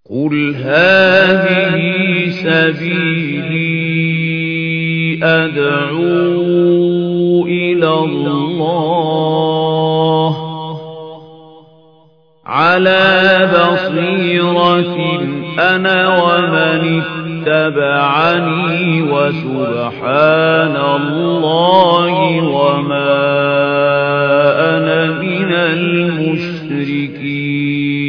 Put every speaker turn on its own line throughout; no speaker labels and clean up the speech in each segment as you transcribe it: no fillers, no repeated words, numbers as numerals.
قُلْ هَٰذِهِ سَبِيلِي أَدْعُو إِلَى اللَّهِ عَلَىٰ بَصِيرَةٍ أَنَا وَمَنِ اتَّبَعَنِي وَسُبْحَانَ اللَّهِ وَمَا أَنَا مِنَ الْمُشْرِكِينَ.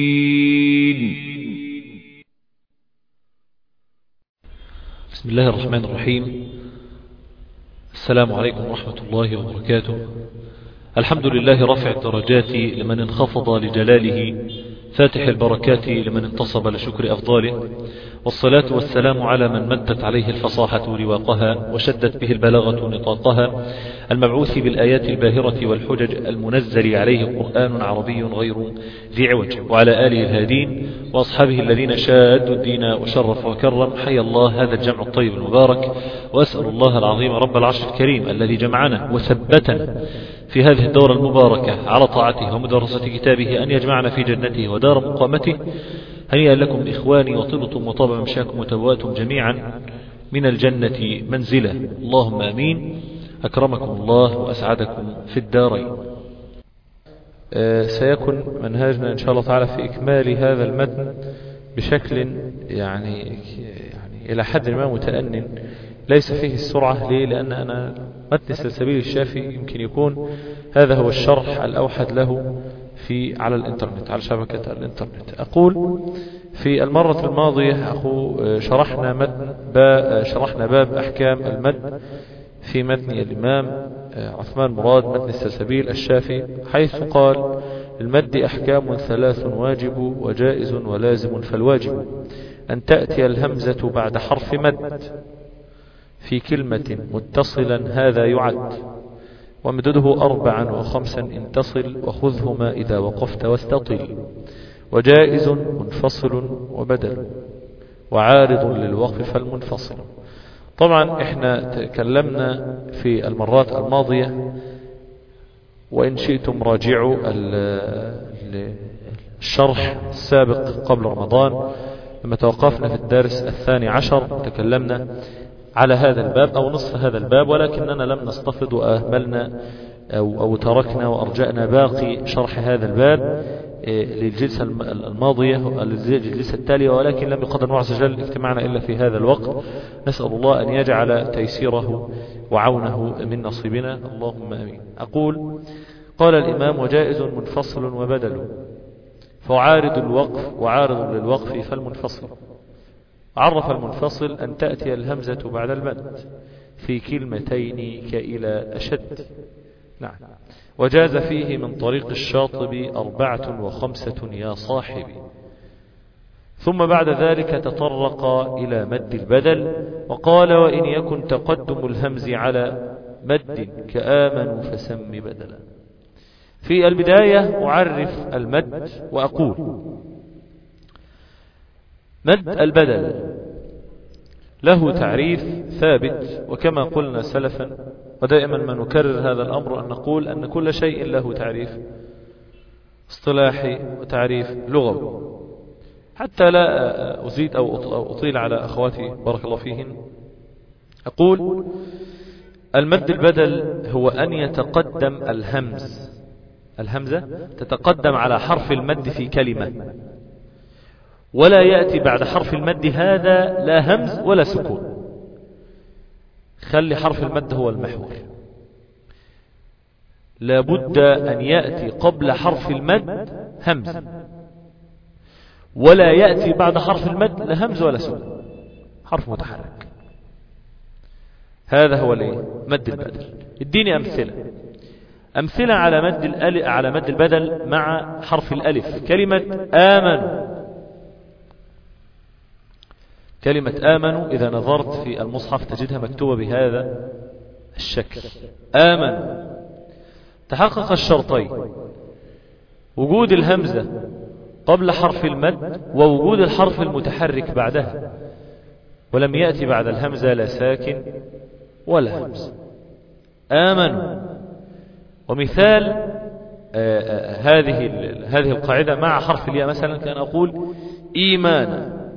بسم الله الرحمن الرحيم. السلام عليكم ورحمة الله وبركاته. الحمد لله رافع الدرجات لمن انخفض لجلاله، فاتح البركات لمن انتصب لشكر أفضاله، والصلاة والسلام على من مدت عليه الفصاحة رواقها وشدت به البلاغة نطاقها، المبعوث بالآيات الباهرة والحجج، المنزل عليه قرآن عربي غير ذي عوج، وعلى آله الهادين وأصحابه الذين شادوا الدين وشرف وكرم. حي الله هذا الجمع الطيب المبارك، وأسأل الله العظيم رب العرش الكريم الذي جمعنا وثبتنا في هذه الدورة المباركة على طاعته ومدرسة كتابه أن يجمعنا في جنته ودار مقامته. هنيئا لكم إخواني، وطبتم وطاب ممشاكم وتبواتم جميعا من الجنة منزلة، اللهم آمين. أكرمكم الله وأسعدكم في الدارين. سيكون منهاجنا إن شاء الله تعالى في إكمال هذا المتن بشكل يعني إلى حد ما متأنن، ليس فيه السرعة. ليه؟ لأن أنا متن سلسبيل الشافي يمكن يكون هذا هو الشرح الأوحد له على الإنترنت، على شبكة الإنترنت. أقول في المرة الماضية شرحنا باب أحكام المد في متن الإمام عثمان مراد، متن السلسبيل الشافي، حيث قال: المد أحكام ثلاث، واجب وجائز ولازم. فالواجب أن تأتي الهمزة بعد حرف مد في كلمة متصلا، هذا يعد، ومدده 4 و5 إن تصل، وخذهما إذا وقفت واستطل. وجائز منفصل وبدل، وعارض للوقف فالمنفصل. طبعا احنا تكلمنا في المرات الماضية، وإن شئتم راجعوا الشرح السابق قبل رمضان لما توقفنا في الدرس 12 تكلمنا على هذا الباب أو نصف هذا الباب، ولكننا لم نستفض وأهملنا أو تركنا وأرجأنا باقي شرح هذا الباب للجلسة الماضية للجلسة التالية، ولكن لم يقدر الله عز وجل اجتماعنا إلا في هذا الوقت. نسأل الله أن يجعل تيسيره وعونه من نصيبنا، اللهم آمين. أقول: قال الإمام: وجائز منفصل وبدل، فعارض الوقف وعارض للوقف فالمنفصل. عرف المنفصل أن تأتي الهمزة بعد المد في كلمتين كإلى أشد. نعم. وجاز فيه من طريق الشاطب 4 و5 يا صاحبي. ثم بعد ذلك تطرق إلى مد البدل، وقال: وإن يكن تقدم الهمز على مد كآمنوا فسم بدلا. في البداية أعرف المد وأقول: مد البدل له تعريف ثابت، وكما قلنا سلفا ودائما ما نكرر هذا الأمر أن نقول أن كل شيء له تعريف اصطلاحي وتعريف لغوي. حتى لا أزيد أو أطيل على أخواتي بارك الله فيهن، أقول: المد البدل هو أن يتقدم الهمزة تتقدم على حرف المد في كلمة، ولا يأتي بعد حرف المد هذا لا همز ولا سكون. خلي حرف المد هو المحور، لابد أن يأتي قبل حرف المد همز، ولا يأتي بعد حرف المد لا همز ولا سكون، حرف متحرك. هذا هو مد البدل. اديني أمثلة على مد البدل مع حرف الألف. كلمة آمنوا إذا نظرت في المصحف تجدها مكتوبة بهذا الشكل: آمنوا. تحقق الشرطين: وجود الهمزة قبل حرف المد، ووجود الحرف المتحرك بعدها، ولم يأتي بعد الهمزة لا ساكن ولا همز. آمنوا. ومثال هذه القاعدة مع حرف الياء مثلا كان أقول إيمانا،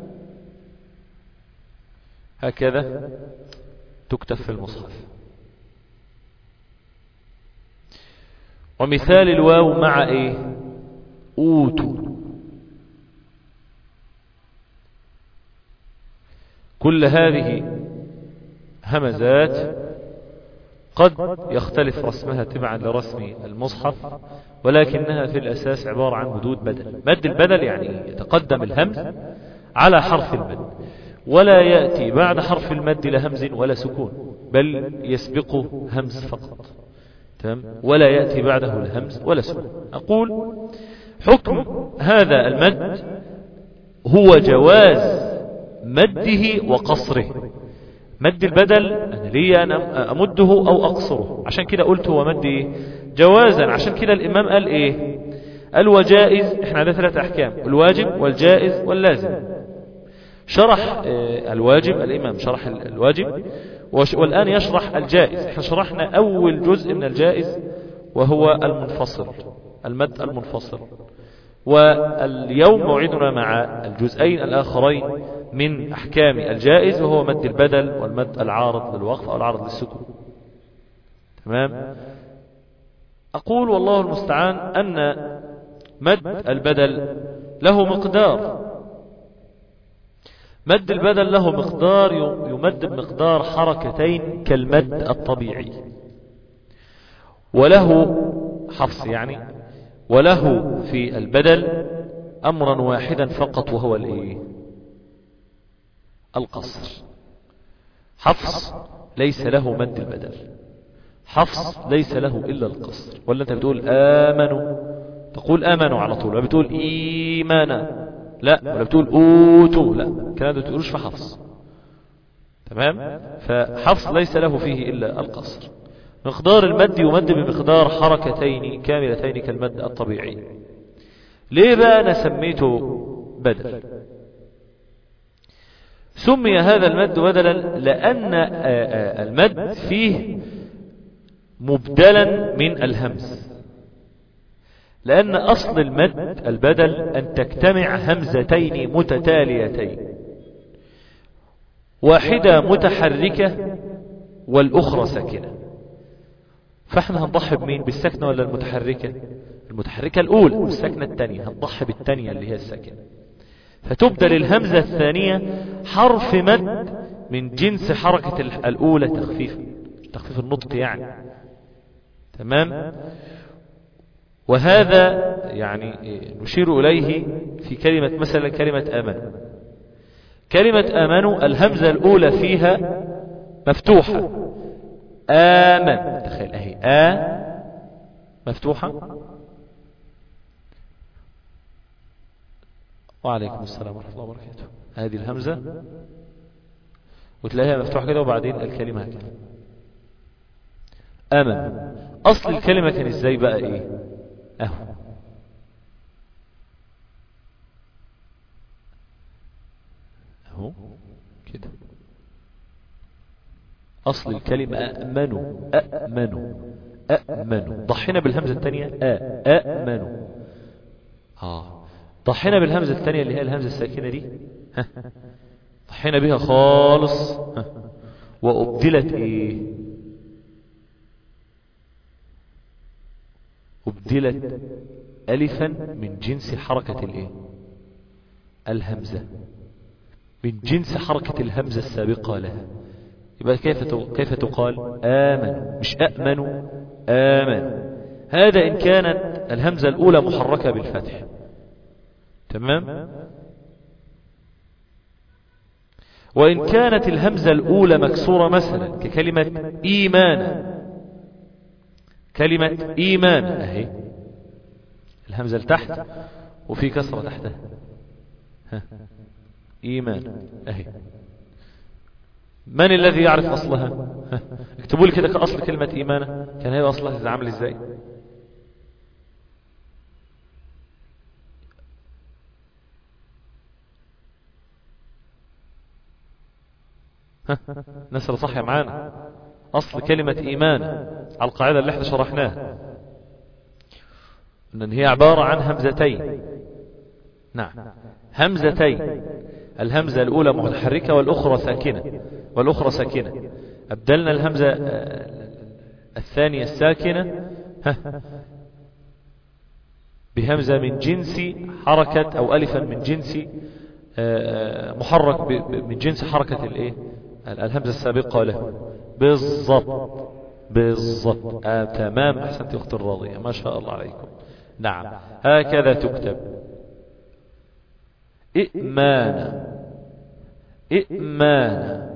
هكذا تكتب في المصحف. ومثال الواو مع إيه؟ أوتوا. كل هذه همزات قد يختلف رسمها تبعا لرسم المصحف، ولكنها في الأساس عبارة عن مدود بدل. مد البدل يعني يتقدم الهمز على حرف المد، ولا يأتي بعد حرف المد لا همز ولا سكون، بل يسبقه همز فقط. تمام؟ ولا يأتي بعده الهمز ولا سكون. أقول حكم هذا المد هو جواز مده وقصره. مد البدل أنا لي أن أمده أو أقصره، عشان كده قلت هو مد إيه؟ جوازا. عشان كده الإمام قال إيه؟ قال وجائز. إحنا عندنا 3 أحكام: الواجب والجائز واللازم. شرح الواجب، الإمام شرح الواجب، والآن يشرح الجائز. إحنا شرحنا أول جزء من الجائز وهو المنفصل، المد المنفصل، واليوم موعدنا مع الجزئين الآخرين من أحكام الجائز، وهو مد البدل والمد العارض للوقف أو العارض للسكون. تمام؟ أقول والله المستعان أن مد البدل له مقدار. مد البدل له مقدار يمد بمقدار حركتين كالمد الطبيعي، وله حفص يعني، وله في البدل أمرا واحدا فقط وهو الإيه؟ القصر. حفص ليس له مد البدل، حفص ليس له إلا القصر. ولا أنت بتقول آمنوا، تقول آمنوا على طول، ولا بتقول إيمانا، لا، ولا بتقول أوتوا، لا، الكلام ده بتقولوش في حفص. تمام؟ فحفص ليس له فيه إلا القصر. مقدار المد يمد بمقدار حركتين كاملتين كالمد الطبيعي. ليه بقى أنا سميته بدل؟ سمي هذا المد بدلا لأن المد فيه مبدلا من الهمز. لأن أصل المد البدل أن تجتمع همزتين متتاليتين، واحدة متحركة والأخرى ساكنة. فاحنا هنضحي بمين؟ بالسكنة ولا المتحركة؟ المتحركة الأولى، والسكنة الثانية. هنضحي بالثانية اللي هي الساكنة، فتبدل الهمزة الثانية حرف مد من جنس حركة الأولى تخفيف النطق يعني. تمام؟ وهذا يعني نشير إليه في كلمة مثلا كلمة آمنوا. كلمة آمنوا الهمزة الأولى فيها مفتوحة، آمن، تخيل أهي مفتوحة، وعليكم السلام ورحمة الله وبركاته. هذه الهمزة وتلاقيها مفتوحة كده، وبعدين الكلمة هكذا آمن. أصل الكلمة كان إزاي بقى؟ إيه؟ أهو كده. أصل الكلمة أأمنوا. ضحينا بالهمزة الثانية أأمنوا. ضحينا بالهمزة الثانية اللي هي الهمزة الساكنة دي، ضحينا بها خالص، وأبدلت إيه؟ أبدلت ألفا من جنس حركة الإيه؟ الهمزة، من جنس حركة الهمزة السابقة لها. يبقى كيف تقال؟ آمن، مش أأمنوا، آمن. هذا إن كانت الهمزة الأولى محركة بالفتح. تمام؟ وإن كانت الهمزة الأولى مكسورة مثلا ككلمة إيمان، كلمة إيمان أهي الهمزة لتحت وفي كسرة تحتها، إيمان أهي. من الذي يعرف أصلها؟ اكتبوا لي كده كأصل كلمة إيمان، كان هي أصلها تتعامل إزاي؟ نسأل صح يا معانا. أصل كلمة إيمان على القاعدة اللي احنا شرحناها أن هي عبارة عن همزتين. نعم، همزتين، الهمزة الأولى متحركة والأخرى ساكنة. أبدلنا الهمزة الثانية الساكنة بهمزة من جنس حركة، أو ألفا من جنس محرك من جنس حركة الهمزة السابقة له. بالضبط. تمام، أحسنت أخت الراضية، ما شاء الله عليكم. نعم، هكذا تكتب إئمانا.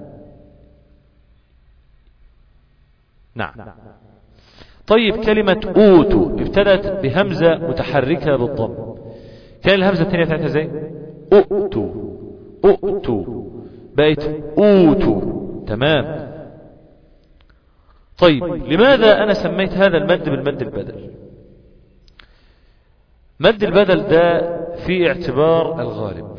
نعم. طيب، كلمة أوتوا ابتدت بهمزة متحركة بالضم. كان الهمزة الثانية بتاعتها زي أؤتوا بقت أوتوا. تمام. طيب، لماذا أنا سميت هذا المد بالمد البدل؟ مد البدل ده في اعتبار الغالب،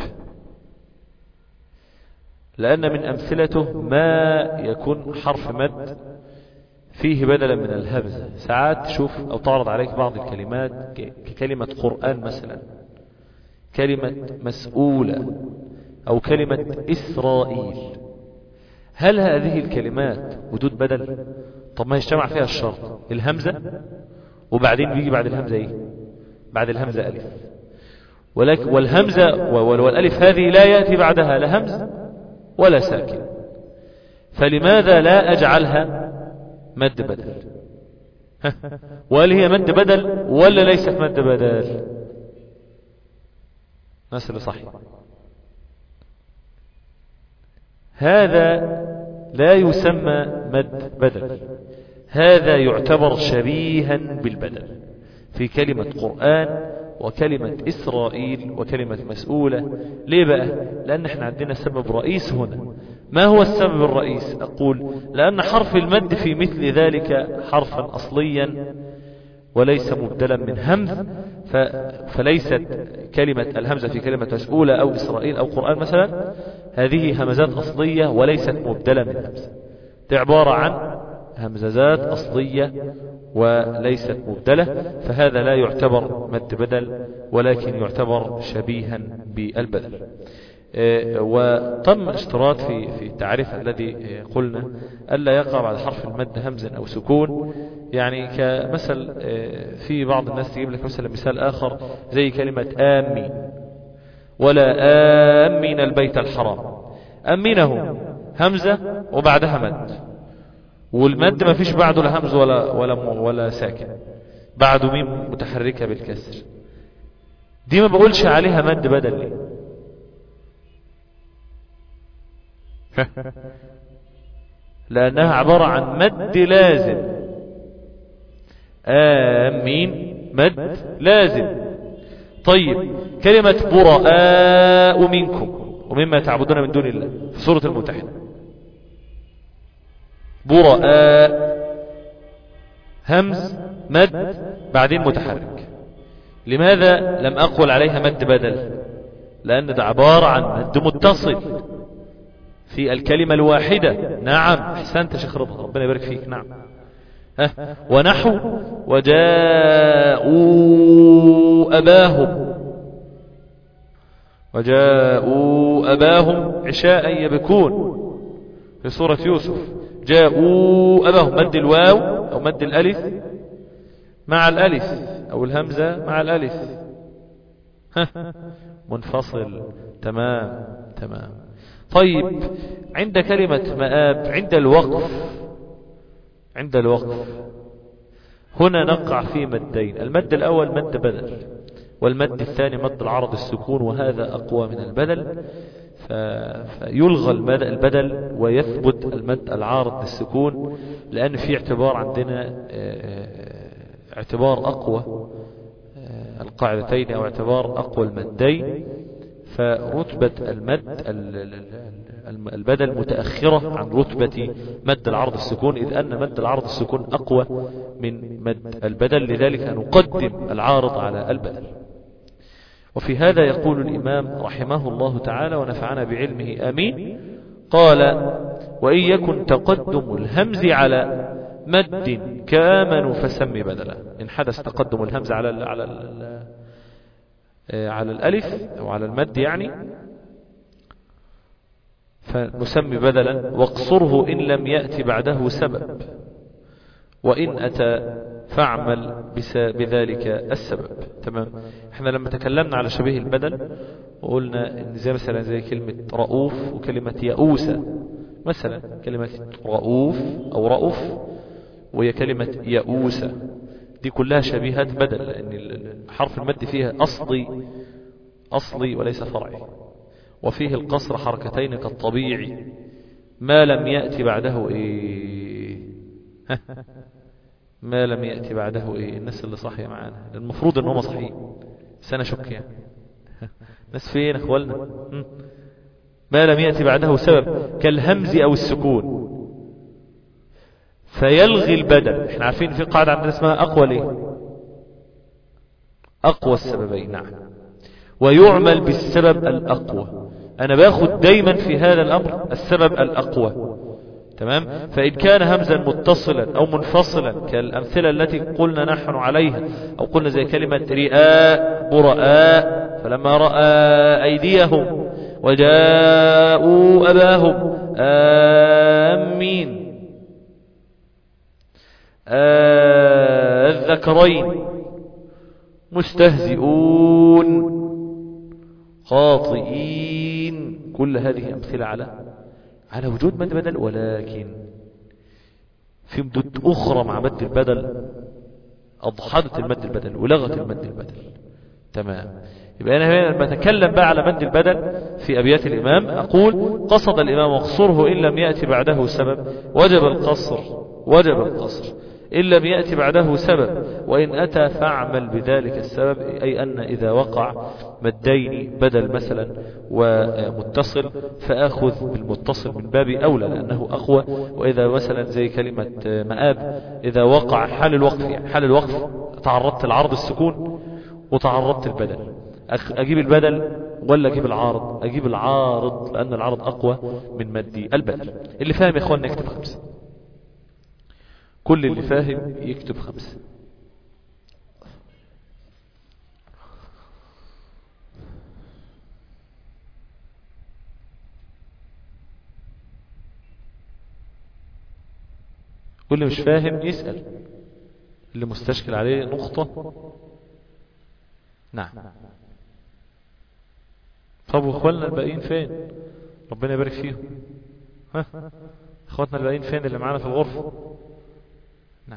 لأن من أمثلته ما يكون حرف مد فيه بدلا من الهمزة. ساعات تشوف أو تعرض عليك بعض الكلمات ككلمة قرآن مثلا، كلمة مسؤولة، أو كلمة إسرائيل. هل هذه الكلمات وجود بدل؟ طب ما يجتمع فيها الشرط الهمزة، وبعدين بيجي بعد الهمزة بعد الهمزة ألف، والهمزة والألف هذه لا يأتي بعدها لا همز ولا ساكن. فلماذا لا أجعلها مد بدل؟ وهل هي مد بدل ولا ليست مد بدل؟ نسأل صحيح. هذا لا يسمى مد بدل، هذا يعتبر شبيها بالبدل في كلمة قرآن وكلمة إسرائيل وكلمة مسؤولة. ليه بقى؟ لأن احنا عندنا سبب رئيس هنا. ما هو السبب الرئيس؟ أقول لأن حرف المد في مثل ذلك حرفا أصليا وليس مبدلا من همز، فليست كلمة الهمزة في كلمة مسؤولة أو إسرائيل أو قرآن مثلا هذه همزات أصلية وليست مبدلة من همز، عبارة عن همزات أصلية وليست مبدلة. فهذا لا يعتبر مد بدل ولكن يعتبر شبيها بالبدل. وتم اشتراط في التعريف الذي قلنا ألا يقع بعد حرف المد همز أو سكون. يعني كمثل في بعض الناس تجيب لك مثال آخر زي كلمة آمين، ولا آمين البيت الحرام. أمينه همزة وبعدها مد، والمد ما فيش بعده لا همز ولا ساكن، بعده ميم متحركة بالكسر. دي ما بقولش عليها مد بدل. ليه؟ لأنها عبارة عن مد لازم. آمين مد لازم. طيب، كلمة براء منكم ومما تعبدون من دون الله في سورة الممتحنة، براء همز مد بعدين متحرك. لماذا لم أقول عليها مد بدل؟ لأن ده عبارة عن مد متصل في الكلمة الواحدة. نعم، أحسنت شيخ رضا، ربنا يبارك فيك. نعم. ونحو وجاءوا أباهم عشاء يبكون في سورة يوسف. جاءوا أباهم، مد الواو أو مد الألف مع الألف أو الهمزة مع الألف منفصل. تمام. طيب، عند كلمة مآب عند الوقف هنا نقع في مدين. المد الأول مد بدل، والمد الثاني مد العرض السكون، وهذا أقوى من البدل. فيلغى البدل ويثبت المد العارض للسكون، لأن في اعتبار عندنا اعتبار أقوى القاعدتين أو اعتبار أقوى المدين. فرتبة البدل متأخرة عن رتبة مد العرض السكون، إذ أن مد العرض السكون أقوى من مد البدل، لذلك نقدم العارض على البدل. وفي هذا يقول الإمام رحمه الله تعالى ونفعنا بعلمه آمين، قال: وإن يكن تقدم الهمز على مد كامن فسمي بدلا. إن حدث تقدم الهمزة على الألف أو على المد يعني فنسمي بدلا. واقصره إن لم يأتي بعده سبب، وإن أتى فاعمل بذلك السبب. تمام. احنا لما تكلمنا على شبيه البدل وقلنا ان زي مثلا زي كلمة رؤوف وكلمة يئوسة، مثلا كلمة رؤوف او رؤوف وهي كلمة يئوسة، دي كلها شبيهات بدل، لان حرف المد فيها اصلي وليس فرعي، وفيه القصر حركتين كالطبيعي ما لم يأتي بعده ايه ما لم يأتي بعده ايه. الناس اللي صحية معانا المفروض ان هم صحيين بس انا شك يعني ناس فين اخوالنا. ما لم يأتي بعده سبب كالهمز او السكون فيلغي البدل. احنا عارفين في قاعدة عندنا اسمها اقوى ليه، اقوى السببين. نعم. ويعمل بالسبب الاقوى. انا باخد دايما في هذا الامر السبب الاقوى. تمام. فإن كان همزا متصلا أو منفصلا كالأمثلة التي قلنا نحن عليها، أو قلنا زي كلمة رئاء براء فلما رأى أيديهم وجاءوا أباهم آمين الذكرين مستهزئون خاطئين. كل هذه أمثلة على وجود مد بدل، ولكن في مدود أخرى مع مد البدل أضحدت المد البدل ولغت المد البدل. تمام. يبقى أنا لما أتكلم بقى على مد البدل في أبيات الإمام أقول قصد الإمام واقصره إن لم يأتي بعده سبب وجب القصر إن لم يأتي بعده سبب، وإن أتى فاعمل بذلك السبب. أي أن إذا وقع مدين بدل مثلا ومتصل فأخذ بالمتصل من باب أولى لأنه أقوى. وإذا مثلا زي كلمة مآب إذا وقع حال الوقف، يعني حال الوقف تعرضت العرض السكون وتعرضت البدل، أجيب البدل ولا أجيب العارض؟ أجيب العارض لأن العارض أقوى من مد البدل. اللي فاهم يا إخواننا يكتب 5. كل اللي فاهم يكتب 5. واللي مش فاهم يسأل، اللي مستشكل عليه نقطة. نعم. طب واخواننا الباقيين فين؟ ربنا يبارك فيهم. اخواتنا الباقيين فين اللي معانا في الغرفة؟ نعم.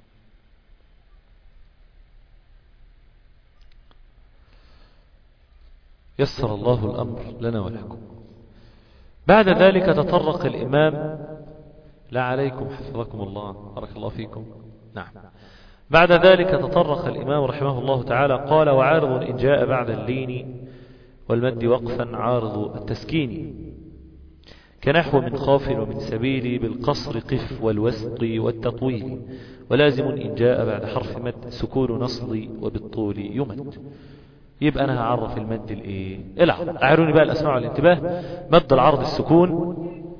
يسر الله الأمر لنا ولكم. بعد ذلك تطرق الإمام، لا عليكم حفظكم الله بارك الله فيكم. نعم. بعد ذلك تطرق الإمام رحمه الله تعالى قال وعارض إن جاء بعد اللين والمد وقفا عارض التسكين كنحو من خاف ومن سبيل بالقصر قف والوسط والتطويل ولازم إن جاء بعد حرف مد سكون نصل وبالطول يمد. يبقى أنا هعرف المد العرض. أعيروني بقى الأسماع والانتباه. مد العرض السكون.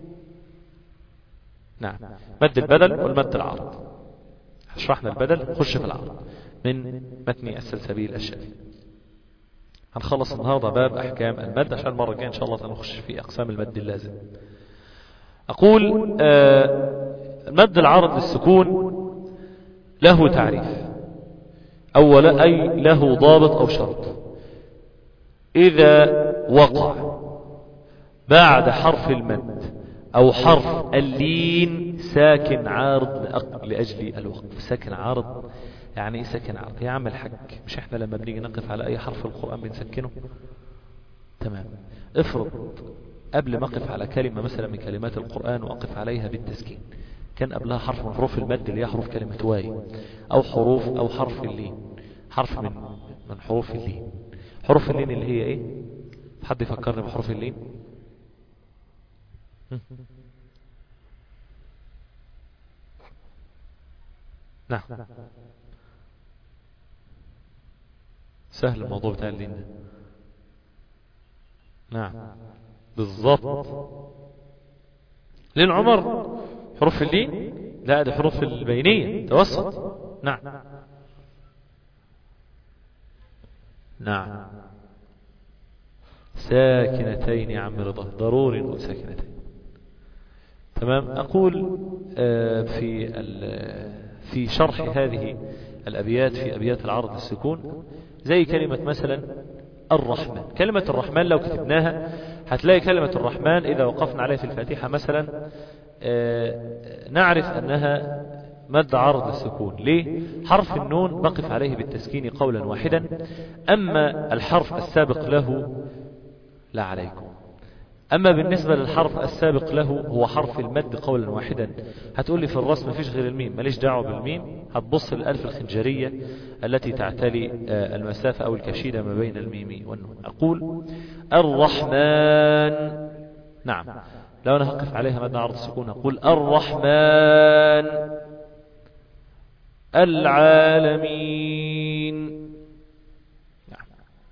نعم. مد البدل والمد العرض. شرحنا البدل خش في العرض من متن السلسبيل الشافعي. هنخلص النهارده باب أحكام المد عشان المرة الجاية إن شاء الله سنخش في أقسام المد اللازم. أقول مد العرض للسكون له تعريف. أولا أي له ضابط أو شرط. إذا وقع بعد حرف المد أو حرف اللين ساكن عارض لأجل الوقف. ساكن عارض يعني إيه ساكن عارض؟ يا عم الحاج مش إحنا لما بنيجي نقف على أي حرف في القرآن بنسكنه؟ تمام. افرض قبل ما أقف على كلمة مثلا من كلمات القرآن وأقف عليها بالتسكين كان قبلها حرف من حروف المد اللي هي حروف كلمة واي أو حرف اللين، حرف من حروف اللين. حروف اللين اللي هي إيه؟ حد يفكرني بحروف اللين؟ نعم. سهل الموضوع بتاع اللين ده. نعم بالضبط. لين عمر حروف اللين لا دي حروف البينية توسط. نعم نعم ساكنتين يا عم رضا، ضروري نقول ساكنتين. تمام. أقول في شرح هذه الأبيات في أبيات العرض للسكون، زي كلمة مثلا الرحمن. كلمة الرحمن لو كتبناها هتلاقي كلمة الرحمن إذا وقفنا عليها في الفاتحة مثلا نعرف أنها مد عرض للسكون. ليه؟ حرف النون بقف عليه بالتسكين قولا واحدا، أما الحرف السابق له لا عليكم. أما بالنسبة للحرف السابق له هو حرف المد قولا واحدا. هتقولي في الرسم مفيش غير الميم، ماليش دعوة بالميم. هتبص للألف الخنجرية التي تعتلي المسافة أو الكشيدة ما بين الميم والنون. أقول الرحمن. نعم لو أنا هقف عليها مد عرض السكون أقول الرحمن العالمين. نعم.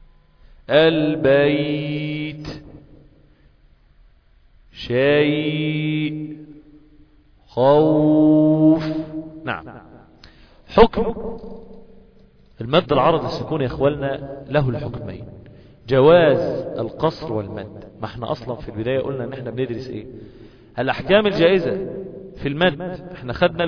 البيت شيء خوف. نعم. حكم المد العرض للسكون يا اخوالنا له الحكمين، جواز القصر والمد. ما احنا اصلا في البداية قلنا ان احنا بندرس ايه؟ الاحكام الجائزة في المد. احنا خدنا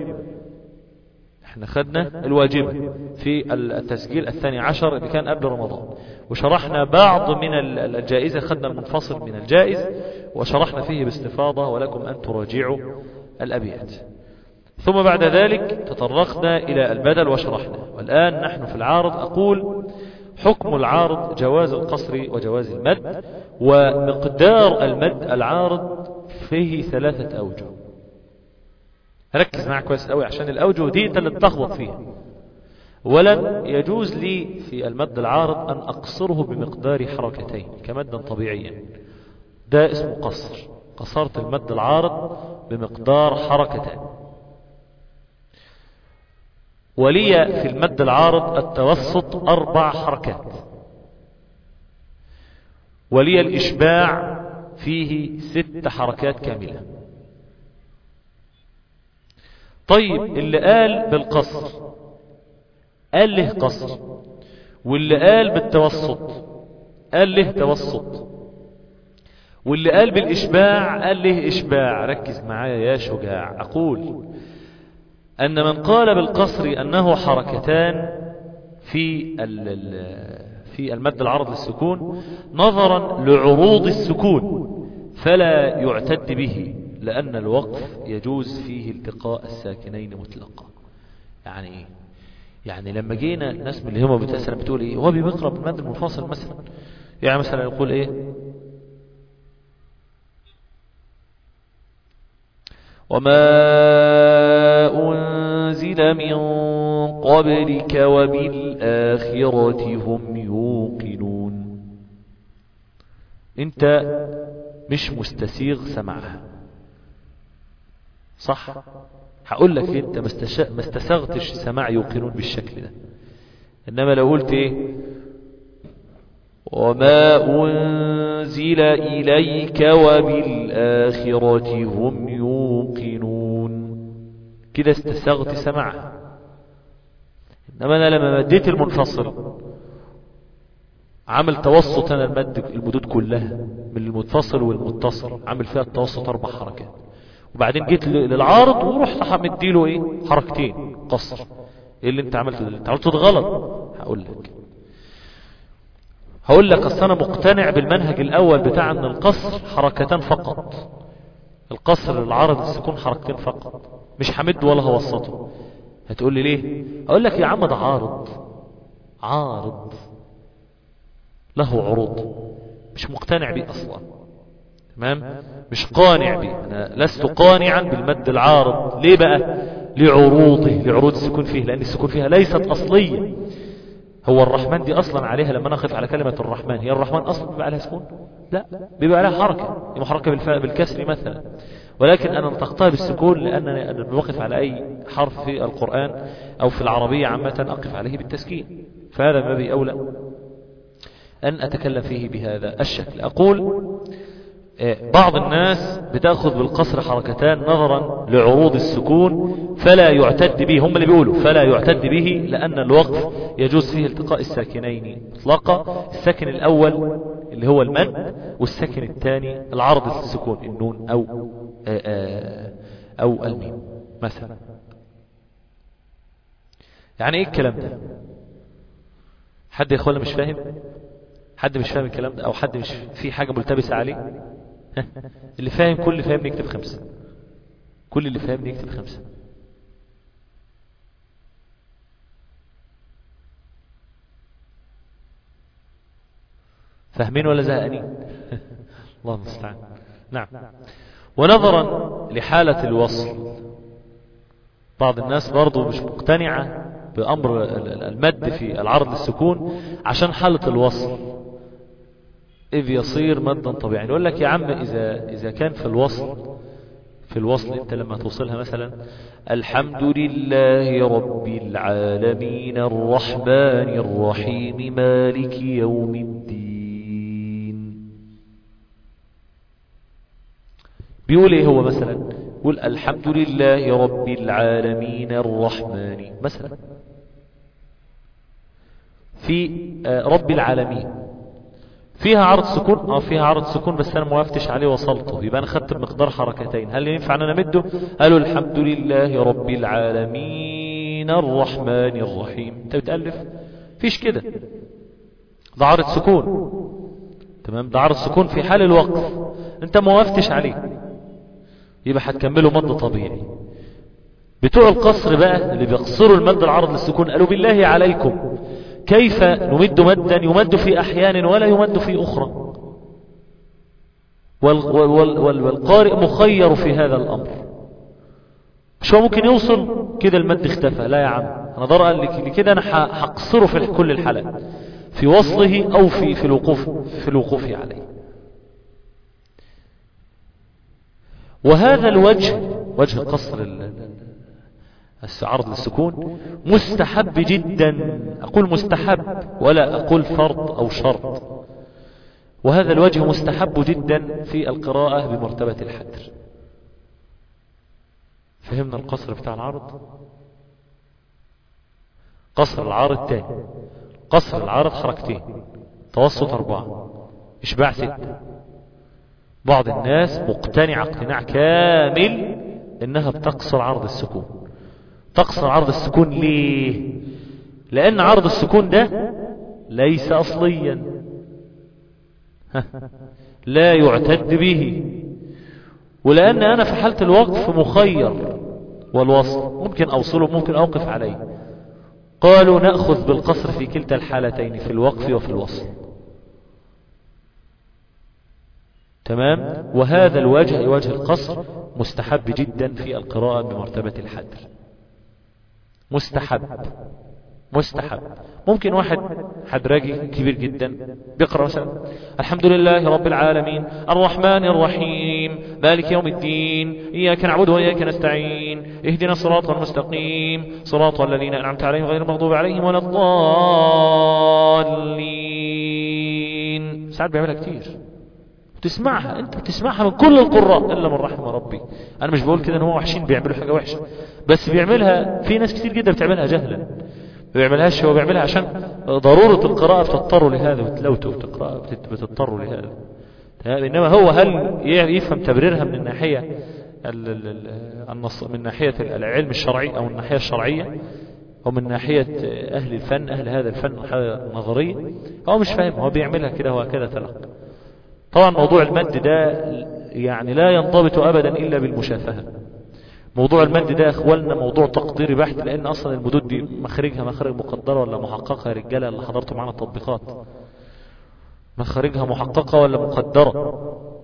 الواجبة في التسجيل 12 اللي كان قبل رمضان، وشرحنا بعض من الجائزة، خدنا المنفصل من الجائز وشرحنا فيه باستفاضة، ولكم أن تراجعوا الأبيات. ثم بعد ذلك تطرقنا إلى البدل وشرحنا، والآن نحن في العارض. أقول حكم العارض جواز القصر وجواز المد، ومقدار المد العارض فيه 3 أوجه. ركز معك كويس قوي عشان الأوجه دي انت اللي تلخبط فيها. ولن يجوز لي في المد العارض أن أقصره بمقدار حركتين كمدا طبيعيا، ده اسمه قصر. قصرت المد العارض بمقدار حركتين. ولي في المد العارض التوسط 4 حركات، ولي الإشباع فيه 6 حركات كاملة. طيب اللي قال بالقصر قال له قصر، واللي قال بالتوسط قال له توسط، واللي قال بالإشباع قال له إشباع. ركز معايا يا شجاع. أقول أن من قال بالقصر أنه حركتان في المد العرض للسكون نظرا لعروض السكون فلا يعتد به، لأن الوقف يجوز فيه التقاء الساكنين مطلقا. يعني ايه؟ يعني لما جينا الناس من اللي هم بتأثر بتقول ايه هو بيقرأ بالمد المنفصل مثلا، يعني مثلا يقول ايه وما أنزل من قبلك وبالآخرة هم يوقنون. انت مش مستسيغ سمعها صح؟ هقول لك انت ما استسغتش سماع يوقنون بالشكل ده. انما لو قلت ايه وما انزل اليك وبالآخرة هم يوقنون كده استسغت سماعها. انما انا لما مديت المنفصل عامل توسط، انا المدود كلها من المنفصل والمتصل عامل فيها التوسط 4 حركات، وبعدين جيت للعارض ورحت مديله ايه حركتين قصر. ايه اللي انت عملته ده؟ انت عملته ده غلط. هقول لك اصل انا مقتنع بالمنهج الاول بتاع ان القصر حركتان فقط. القصر للعارض السكون حركتين فقط، مش همد ولا هوسطه. هتقول لي ليه؟ اقول لك يا عم ده عارض له عروض، مش مقتنع بيه اصلا. تمام؟ مش قانع به. أنا لست قانعا بالمد العارض. ليه بقى؟ لعروض السكون فيه، لأن السكون فيها ليست أصلية. هو الرحمن دي أصلا عليها لما نقف على كلمة الرحمن، هي الرحمن أصلا بيبقى عليها سكون؟ لا، بيبقى عليها حركة، يبقى حركة بالكسر مثلا. ولكن أنا نطقتها بالسكون لأنني أنا بوقف على أي حرف في القرآن أو في العربية عامة أقف عليه بالتسكين، فهذا ما بي أولى أن أتكلم فيه بهذا الشكل. أقول بعض الناس بتأخذ بالقصر حركتان نظرا لعروض السكون فلا يعتد به، هم اللي بيقولوا فلا يعتد به لأن الوقف يجوز فيه التقاء الساكنين مطلقا، الساكن الأول اللي هو المد، والساكن الثاني العرض السكون النون أو الميم مثلا. يعني ايه الكلام ده؟ حد يا اخوانا مش فاهم؟ حد مش فاهم الكلام ده، او حد مش في حاجة ملتبسة عليه؟ اللي فاهم، كل اللي فاهم يكتب 5، كل اللي فاهم يكتب 5. فاهمين ولا زهقانين؟ الله المستعان. نعم. ونظرا لحالة الوصل، بعض الناس برضو مش مقتنعة بأمر المد في العرض للسكون عشان حالة الوصل إذ يصير مدا طبيعي. يقول لك يا عم إذا كان في الوصل أنت لما توصلها مثلا الحمد لله رب العالمين الرحمن الرحيم مالك يوم الدين، بيقول ايه هو مثلا؟ يقول الحمد لله رب العالمين الرحمن مثلا. في رب العالمين فيها عرض سكون، فيها عرض سكون بس انا ما وقفتش عليه وصلته، يبقى انا خدت بمقدار حركتين. هل ينفع ان انا امده؟ قالوا الحمد لله رب العالمين الرحمن الرحيم. انت بتألف فيش كده، ده عرض سكون. تمام، ده عرض سكون في حال الوقف، انت ما وقفتش عليه، يبقى هتكمله مد طبيعي. بتوع القصر بقى اللي بيقصروا المد العرض للسكون قالوا بالله عليكم كيف نمد مدا يمد في أحيان ولا يمد في أخرى؟ والقارئ مخير في هذا الأمر، مش هو ممكن يوصل كده المد اختفى؟ لا يا عم، أنا ضرأ لكده أنا هقصره في كل الحالات، في وصله أو في الوقوف عليه. وهذا وجه قصر العرض للسكون مستحب جدا، أقول مستحب ولا أقول فرض أو شرط، وهذا الوجه مستحب جدا في القراءة بمرتبة الحدر. فهمنا القصر بتاع العرض؟ قصر العرض تاني، قصر العرض حركتين، توسط 4، إشباع 6. بعض الناس مقتنع اقتناع كامل انها بتقصر عرض السكون. تقصر عرض السكون ليه؟ لان عرض السكون ده ليس اصليا، لا يعتد به، ولان انا في حالة الوقف مخير والوصل، ممكن اوصله ممكن اوقف عليه. قالوا نأخذ بالقصر في كلتا الحالتين، في الوقف وفي الوصل. تمام. وهذا وجه القصر مستحب جدا في القراءة بمرتبة الحدر، مستحب. ممكن واحد حدراجي كبير جدا بيقرأ مثلا الحمد لله رب العالمين الرحمن الرحيم مالك يوم الدين إياك نعبد وإياك نستعين اهدنا الصراط المستقيم صراط الذين أنعمت عليهم غير المغضوب عليهم ولا الضالين. ساعات بيعملها كتير، تسمعها، انت بتسمعها من كل القراء الا من رحم ربي. انا مش بقول كده ان هو وحشين بيعملوا حاجه وحشه، بس بيعملها في ناس كتير جدا بتعملها جهلا، ما بيعملهاش، هو بيعملها عشان ضروره القراءه بتضطر لهذا، وتلاوته بتقرا بتضطر لهذا. انما هو هل يفهم تبريرها من الناحيه من ناحيه العلم الشرعي او الناحيه الشرعيه او من ناحيه اهل الفن، اهل هذا الفن النظريه؟ هو مش فاهم، هو بيعملها كده، هو كده تلقى. طبعا موضوع المد ده يعني لا ينضبط أبدا إلا بالمشافهة. موضوع المد ده أخوالنا موضوع تقديري بحت، لأن أصلا المدود دي مخارجها مخارج مقدرة ولا محققة يا رجالة اللي حضرتوا معنا التطبيقات؟ مخارجها محققة ولا مقدرة؟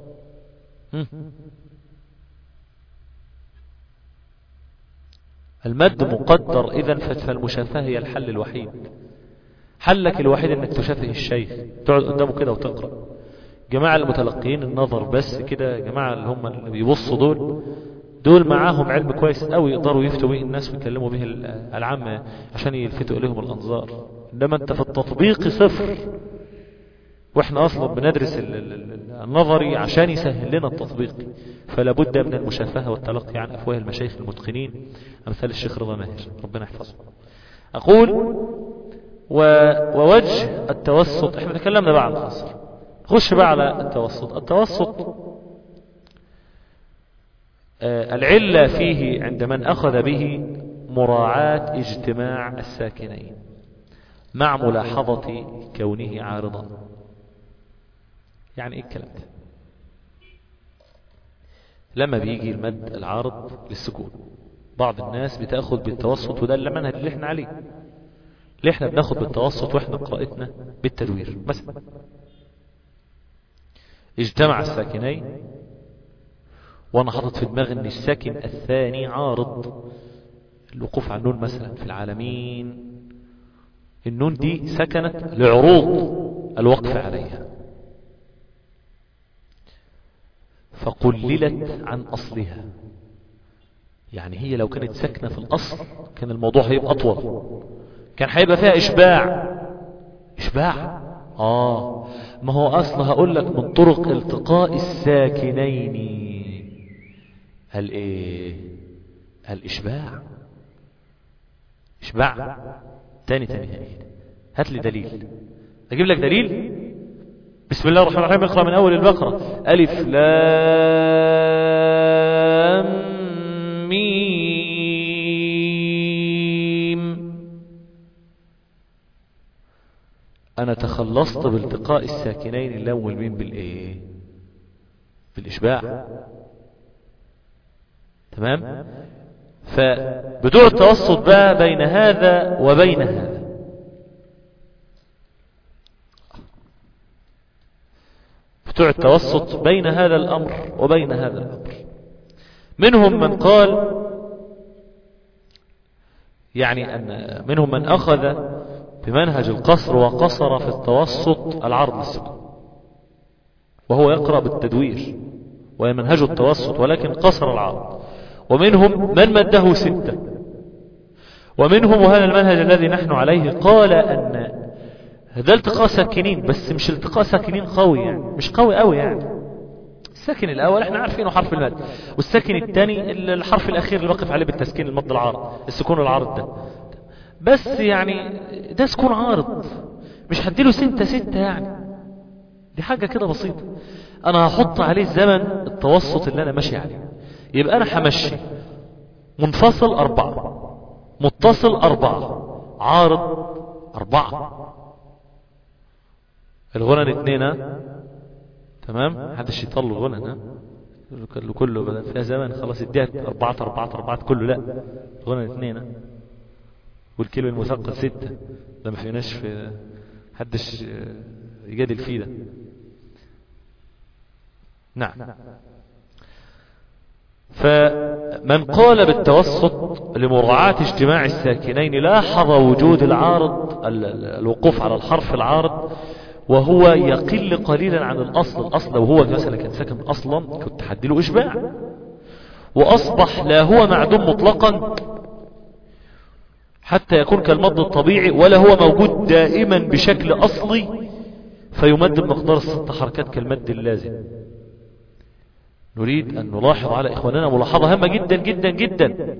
المد مقدر إذن، فالمشافهة هي الحل الوحيد. حلك الوحيد انك تشافه الشيخ، تقعد قدامه كده وتقرأ. جماعة المتلقيين النظر بس كده، جماعة اللي هم اللي بيبصوا دول معاهم علم كويس قوي، يقدروا يفتوا به الناس ويكلموا به العامة عشان يلفتوا إليهم الأنظار. إنما أنت في التطبيق صفر، واحنا اصلا بندرس النظري عشان يسهل لنا التطبيقي، فلا بد من المشافهة والتلقي عن افواه المشايخ المتقنين امثال الشيخ رضا ماهر ربنا يحفظه. اقول ووجه التوسط، احنا تكلمنا بقى عن القصر، خش بقى على التوسط. العلة فيه عند من أخذ به مراعاة اجتماع الساكنين مع ملاحظة كونه عارضا. يعني ايه الكلام ده؟ لما بيجي المد العارض للسكون بعض الناس بتأخذ بالتوسط، وده المنهج اللي احنا عليه، اللي احنا بناخد بالتوسط واحنا قراءتنا بالتدوير. مثلا اجتمع الساكنين وانا حاطط في دماغي ان الساكن الثاني عارض، الوقوف على النون مثلا في العالمين، النون دي سكنت لعروض الوقف عليها فقللت عن أصلها. يعني هي لو كانت ساكنة في الأصل كان الموضوع هيبقى أطول، كان هيبقى فيها إشباع. ما هو أصل هقول لك من طرق التقاء الساكنين الإشباع. تاني هات لي دليل. أجيب لك دليل. بسم الله الرحمن الرحيم. اقرأ من أول البقرة. ألف لام ميم. أنا تخلصت بالتقاء الساكنين اللام والميم بالإشباع. تمام. فبدون التوسط بقى بين هذا وبين هذا. بتوع التوسط بين هذا الأمر وبين هذا الأمر. منهم من قال يعني أن منهم من أخذ بمنهج القصر وقصر في التوسط العرض للسكون، وهو يقرأ بالتدوير ويمنهج التوسط ولكن قصر العرض. ومنهم من مده 6. ومنهم وهذا المنهج الذي نحن عليه قال أن هذا التقاء ساكنين، بس مش التقاء ساكنين قوي، يعني مش قوي قوي. يعني الساكن الأول احنا عارفينه حرف المد، والساكن الثاني الحرف الأخير اللي وقف عليه بالتسكين المد العارض، السكون العارض ده، بس يعني ده سكون عارض، مش هديله 6 يعني، دي حاجة كده بسيطة. أنا هحط عليه زمن التوسط اللي أنا ماشي عليه. يبقى أنا همشي منفصل 4، متصل 4، عارض 4، الغنى 2. تمام. محدش يطل الغنى كله بدل فيها زمن خلاص اديت 4 كله، لا الغنى 2 والكيلو المثقل 6. ده ما فيناش في حدش يجادل فيه ده. نعم. فمن قال بالتوسط لمراعاة اجتماع الساكنين لاحظ وجود العارض، الوقوف على الحرف العارض، وهو يقل قليلا عن الأصل لو هو مثلا كان ساكن أصلا كنت حدله إشباع، وأصبح لا هو معدوم مطلقا حتى يكون كالمد الطبيعي، ولا هو موجود دائما بشكل أصلي فيمد بمقدار 6 حركات كالمد اللازم. نريد أن نلاحظ على إخواننا ملاحظة هامة جدا جدا جدا.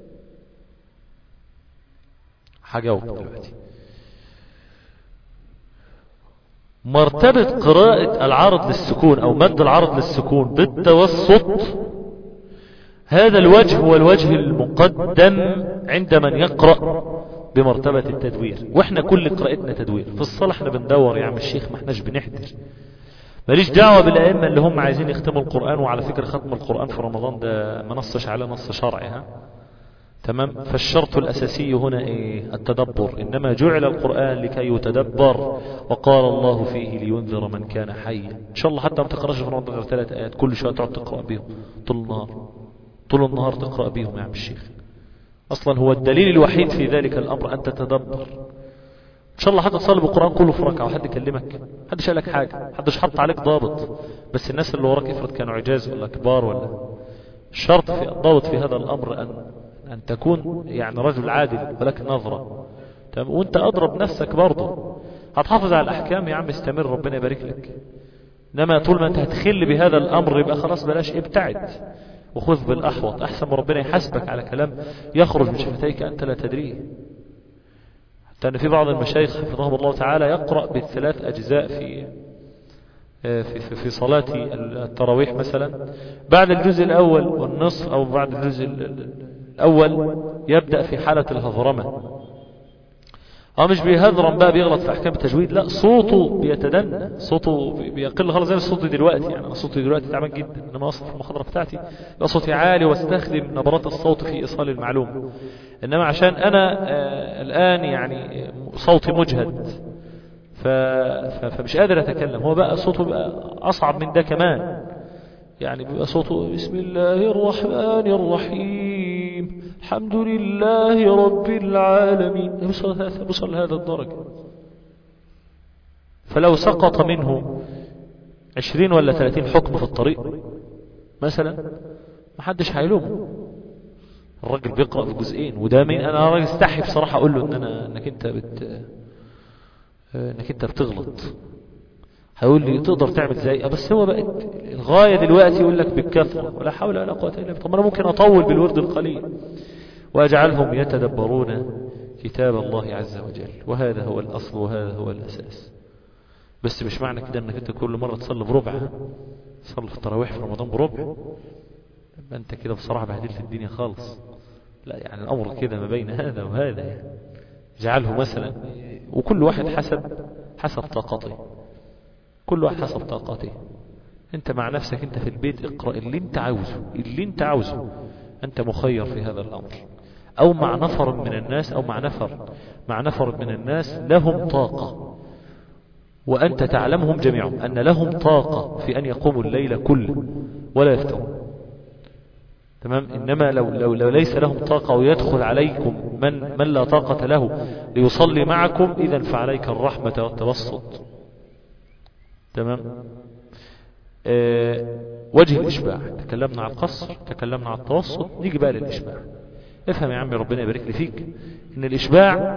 حاجة دلوقتي مرتبة قراءة العرض للسكون أو مد العرض للسكون بالتوسط، هذا الوجه هو الوجه المقدم عند من يقرأ بمرتبة التدوير. واحنا كل قراءتنا تدوير في الصلاة. احنا بندور يا عم الشيخ، ما احناش بنحضر. ماليش دعوة بالأئمة اللي هم عايزين يختموا القرآن. وعلى فكرة ختم القرآن في رمضان ده ما نصش على نص شرعي. تمام. فالشرط الأساسي هنا التدبر. إنما جعل القرآن لكي يتدبر، وقال الله فيه لينذر من كان حيا. إن شاء الله حتى ما تقرأش في رمضان غير 3 آيات، كل شوية تقعد تقرأ بيهم طول النهار تقرأ بيهم يا عم الشيخ. أصلا هو الدليل الوحيد في ذلك الأمر أن تتدبر. إن شاء الله حتى تصلي بالقرآن كله في ركعة وحد يكلمك، حدش قال لك حاجة، حدش حط عليك ضابط، بس الناس اللي وراك افرض كانوا عجاز ولا كبار ولا. الشرط في الضابط في هذا الأمر أن تكون يعني رجل عادل ولك نظرة. وانت أضرب نفسك برضه. هتحافظ على الأحكام يا عم استمر ربنا يبارك لك. إنما طول ما أنت هتخل بهذا الأمر يبقى خلاص بلاش، ابتعد وخذ بالأحوط أحسن ما ربنا يحاسبك على كلام يخرج من شفتيك أنت لا تدريه. حتى أن في بعض المشايخ حفظهم الله تعالى يقرأ بالثلاث أجزاء في صلاة التراويح مثلا، بعد الجزء الأول والنصف أو بعد الجزء الأول يبدأ في حالة الهضرمة. مش بيهضرم بقى بيغلط في أحكام التجويد، لا صوته بيتدنى، صوته بيقل خالص زي صوتي دلوقتي. يعني أنا صوتي دلوقتي تعبان جدا، إنما أصلا في المحاضرة بتاعتي يبقى صوتي عالي واستخدم نبرات الصوت في إيصال المعلومة. إنما عشان أنا الآن يعني صوتي مجهد فمش قادر أتكلم، هو بقى صوته بقى أصعب من ده كمان. يعني بيبقى صوته بسم الله الرحمن الرحيم الحمد لله رب العالمين، بوصل لهذا الدرجة. فلو سقط منه 20 ولا 30 حكم في الطريق مثلا ما حدش هيلومه. الراجل بيقرأ بجزئين، وده من أنا راجل استحي بصراحة أقول له إنك أنت بتغلط. هيقول لي تقدر تعمل زي بس هو بقت الغاية دلوقتي يقول لك بالكثرة ولا حول ولا قوة إلا بالله. طب أنا ممكن أطول بالورد القليل وأجعلهم يتدبرون كتاب الله عز وجل، وهذا هو الأصل وهذا هو الأساس. بس مش معنى كده أنك أنت كل مرة تصلي بربع، تصلي في التراويح في رمضان بربع، يبقى أنت كده بصراحة بهدلت الدنيا خالص. لا يعني الأمر كده ما بين هذا وهذا، يعني اجعله مثلا وكل واحد حسب طاقته، كل واحد حسب طاقته. انت مع نفسك انت في البيت اقرأ اللي انت عاوزه، انت مخير في هذا الامر. او مع نفر من الناس، او مع نفر من الناس لهم طاقة وانت تعلمهم جميعهم ان لهم طاقة في ان يقوموا الليل كله ولا يفترون. تمام. انما لو ليس لهم طاقة ويدخل عليكم من لا طاقة له ليصلي معكم، اذا فعليك الرحمة والتوسط. تمام. وجه الإشباع تكلمنا عن القصر، تكلمنا عن التوسط، نيجي بقى للإشباع. افهم يا عمي ربنا يبارك لي فيك ان الإشباع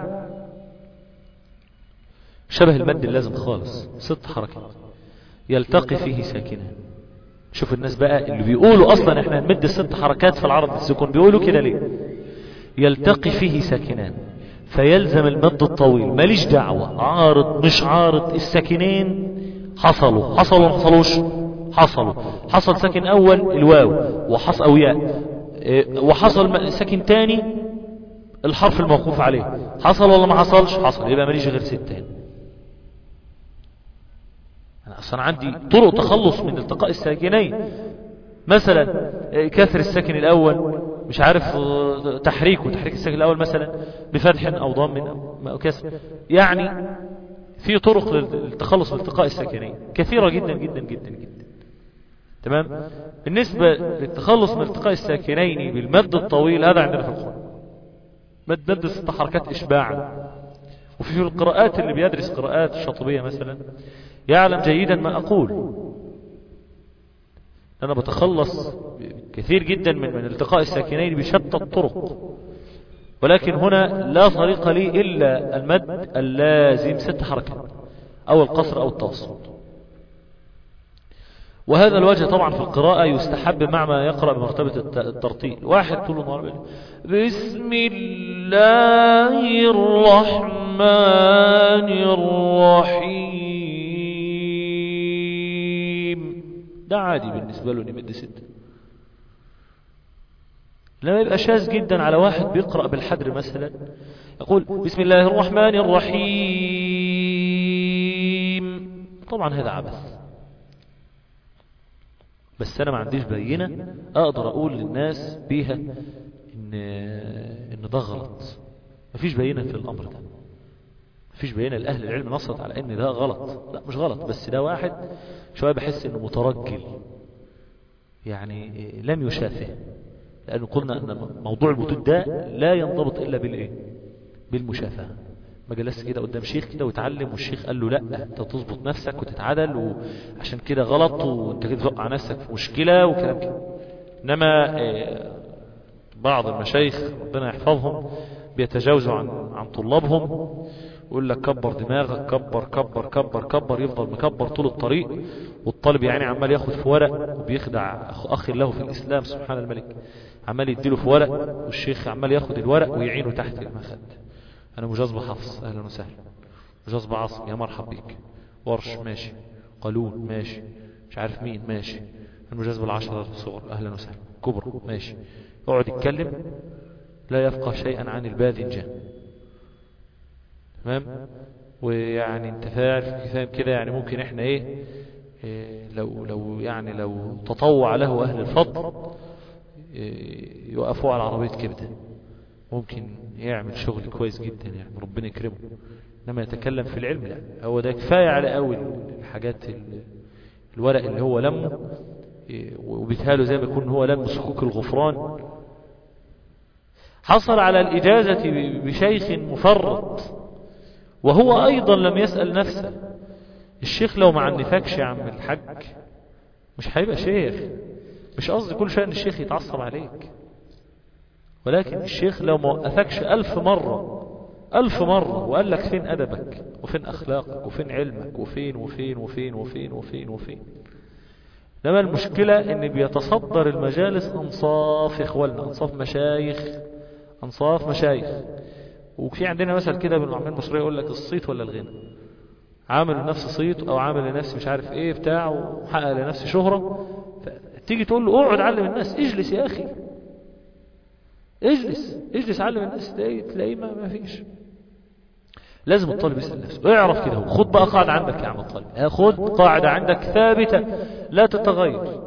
شبه المد اللازم خالص، 6 حركات يلتقي فيه ساكنان. شوف الناس بقى اللي بيقولوا اصلا احنا نمد 6 حركات في العرض السكون، بيقولوا كده ليه؟ يلتقي فيه ساكنان فيلزم المد الطويل. ماليش دعوة عارض مش عارض، الساكنين حصلوا ما حصلوش، حصل ساكن اول الواو وحصل او ياء، وحصل ساكن تاني الحرف الموقوف عليه، حصل ولا ما حصلش؟ حصل. يبقى ماليش غير 6. انا اصلا عندي طرق تخلص من التقاء الساكنين، مثلا كسر الساكن الاول، مش عارف تحريك الساكن الاول مثلا بفتح او ضم او كسر. يعني في طرق للتخلص من التقاء الساكنين كثيرة جدا جدا جدا جدا. تمام. بالنسبة للتخلص من التقاء الساكنين بالمد الطويل، هذا عندنا في القرآن مد 6 حركات إشباعا. وفي القراءات اللي بيدرس قراءات الشاطبية مثلا يعلم جيدا ما أقول، أنا بتخلص كثير جدا من التقاء الساكنين بشتى الطرق، ولكن هنا لا طريق لي إلا المد اللازم 6 حركات أو القصر أو التوسط. وهذا الوجه طبعا في القراءة يستحب مع ما يقرأ بمرتبة الترتيل. واحد طول النهار بسم الله الرحمن الرحيم، ده عادي بالنسبة له نمد 6. لما يبقى شاذ جدا على واحد بيقرأ بالحدر مثلا يقول بسم الله الرحمن الرحيم، طبعا هذا عبث. بس انا ما عنديش بينة اقدر اقول للناس بيها ان ده غلط. مفيش بينة في الامر ده، مفيش بينة لأهل العلم نصت على ان ده غلط. لا مش غلط، بس ده واحد شوية بحس انه مترجل، يعني لم يشافه. لأنه قلنا أن موضوع البطول ده لا ينضبط إلا بالمشافهة. ما جلس كده قدام شيخ كده وتعلم والشيخ قال له لا انت تظبط نفسك وتتعدل وعشان كده غلط وانت كده توقع نفسك في مشكلة وكلام كده. انما بعض المشايخ ربنا يحفظهم بيتجاوزوا عن طلابهم يقول لك كبر دماغك، كبر كبر كبر كبر، يفضل مكبر طول الطريق، والطالب يعني عمال ياخد في ورق وبيخدع أخ له في الإسلام سبحان الملك، عمال يديله في ورق والشيخ عمال ياخد الورق ويعينه تحت المخد. أنا مجاز حفص أهلا وسهلا، مجاز عاصم يا مرحب بيك، ورش ماشي، قالون ماشي، مش عارف مين ماشي، المجاز بالعشرة صغر أهلا وسهلا، كبر ماشي، يقعد يتكلم لا يفقه شيئا عن الباذنجان. تمام. ويعني انت فاهم كده، يعني ممكن احنا ايه لو تطوع له اهل الفضل يوقفوا على عربية كبدة ممكن يعمل شغل كويس جدا، يعني ربنا يكرمه. لما يتكلم في العلم لا، هو ده كفاية على اول الحاجات الورق اللي هو لمه وبيتهاله زي ما يكون هو لم صكوك الغفران. حصل على الإجازة بشيخ مفرط وهو أيضا لم يسأل نفسه. الشيخ لو ما عنفكش يا عم الحاج مش هيبقى شيخ. مش قصدي كل شيء ان الشيخ يتعصب عليك، ولكن الشيخ لو ما وقفكش 1000 مرة وقال لك فين أدبك وفين أخلاقك وفين علمك وفين وفين وفين وفين وفين وفين. لما المشكلة ان بيتصدر المجالس أنصاف إخوالنا، أنصاف مشايخ. وفي عندنا مثل كده بالمعاملة المصرية يقول لك الصيت ولا الغنى، عامل لنفسه صيت او عامل لنفسه مش عارف ايه بتاع وحقق لنفسه شهرة، تيجي تقول له اقعد علم الناس، اجلس يا اخي اجلس علم الناس، تلاقيه ما فيش. لازم الطالب يسأل نفسه، اعرف كده، خد بقى قاعدة عندك يا عم الطالب، خد قاعدة عندك ثابتة لا تتغير.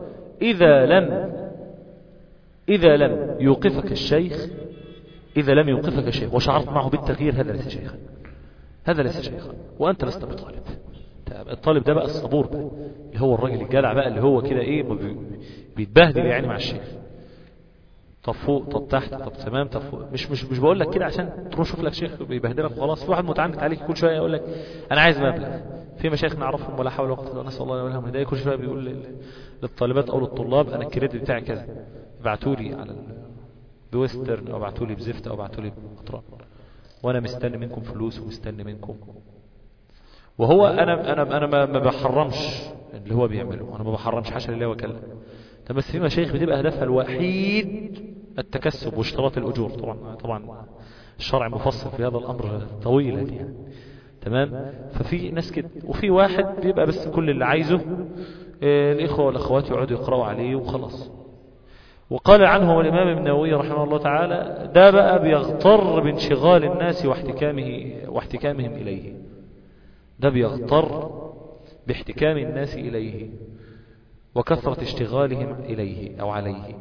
إذا لم يوقفك الشيخ وشعرت معه بالتغيير هذا ليس شيخا وأنت لست بطالب. الطالب ده بقى الصبور بقى، اللي هو الراجل الجدع بقى، اللي هو كده ايه بيتبهدل يعني مع الشيخ. طب فوق طب تحت طب تمام طب فوق. مش بقول لك كده عشان تروح شوف لك شيخ بيبهدلك وخلاص. في واحد متعنت عليك كل شويه يقول لك انا عايز مبلغ. في مشايخ نعرفهم ولا حول ولا قوه الا بالله، نسال الله لهم هدايه، كل شويه بيقول للطالبات او للطلاب انا الكريدت بتاعي كذا، ابعتوا لي على بويسترن او ابعتوا لي بزفت او ابعتوا لي بقطران، وانا مستني منكم فلوس ومستني منكم. وهو انا ما بحرمش اللي هو بيعمله، انا ما بحرمش حاشا لله وكلا. بس في مشايخ بتبقى هدفها الوحيد التكسب واشتراط الاجور. طبعا الشرع مفصل في هذا الامر طويلا يعني. تمام. ففي ناس كده، وفي واحد بيبقى بس كل اللي عايزه الاخوه والاخوات يقعدوا يقراوا عليه وخلاص. وقال عنه الإمام ابن النووي رحمه الله تعالى ده بقى بيغتر بانشغال الناس واحتكامهم إليه، ده بيغتر باحتكام الناس إليه وكثرة اشتغالهم إليه أو عليه.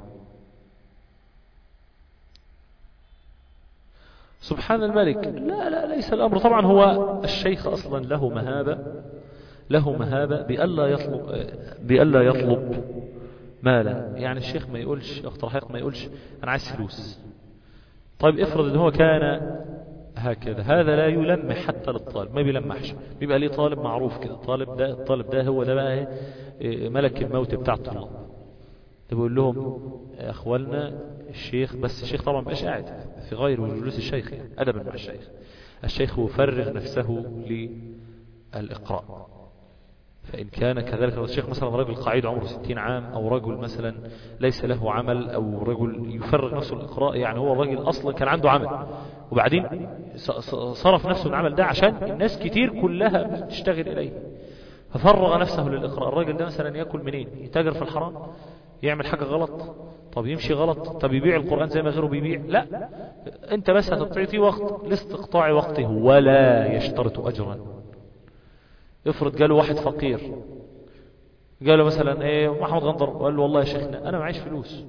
سبحان الملك. لا ليس الأمر. طبعا هو الشيخ أصلا له مهابة بألا يطلب مالا. يعني الشيخ ما يقولش اقتراحات، ما يقولش انا عايز فلوس. طيب افرض ان هو كان هكذا، هذا لا يلمح حتى للطالب، ما بيلمحش. بيبقى ليه طالب معروف كده، الطالب ده هو ده بقى ملك الموت بتاع الطلاب. بيقول لهم يا اخوالنا الشيخ، بس الشيخ طبعا مبقاش قاعد في غير جلوس الشيخ يعني ادبا مع الشيخ يفرغ نفسه للإقراء. فإن كان كذلك الشيخ مثلا رجل قاعد عمره 60 عام، أو رجل مثلا ليس له عمل، أو رجل يفرغ نفسه للإقراء، يعني هو الرجل أصلا كان عنده عمل وبعدين صرف نفسه العمل ده عشان الناس كتير كلها بتشتغل إليه، ففرغ نفسه للإقراء. الراجل ده مثلا يأكل منين؟ يتاجر في الحرام؟ يعمل حاجة غلط؟ طب يمشي غلط؟ طب يبيع القرآن زي ما غيره بيبيع؟ لا، انت بس هتعطيه وقت لاستقطاع وقته ولا يشترط أجرا. افرض قالوا واحد فقير، قالوا مثلا ايه محمد غندر، وقال له والله يا شيخنا انا معيش فلوس.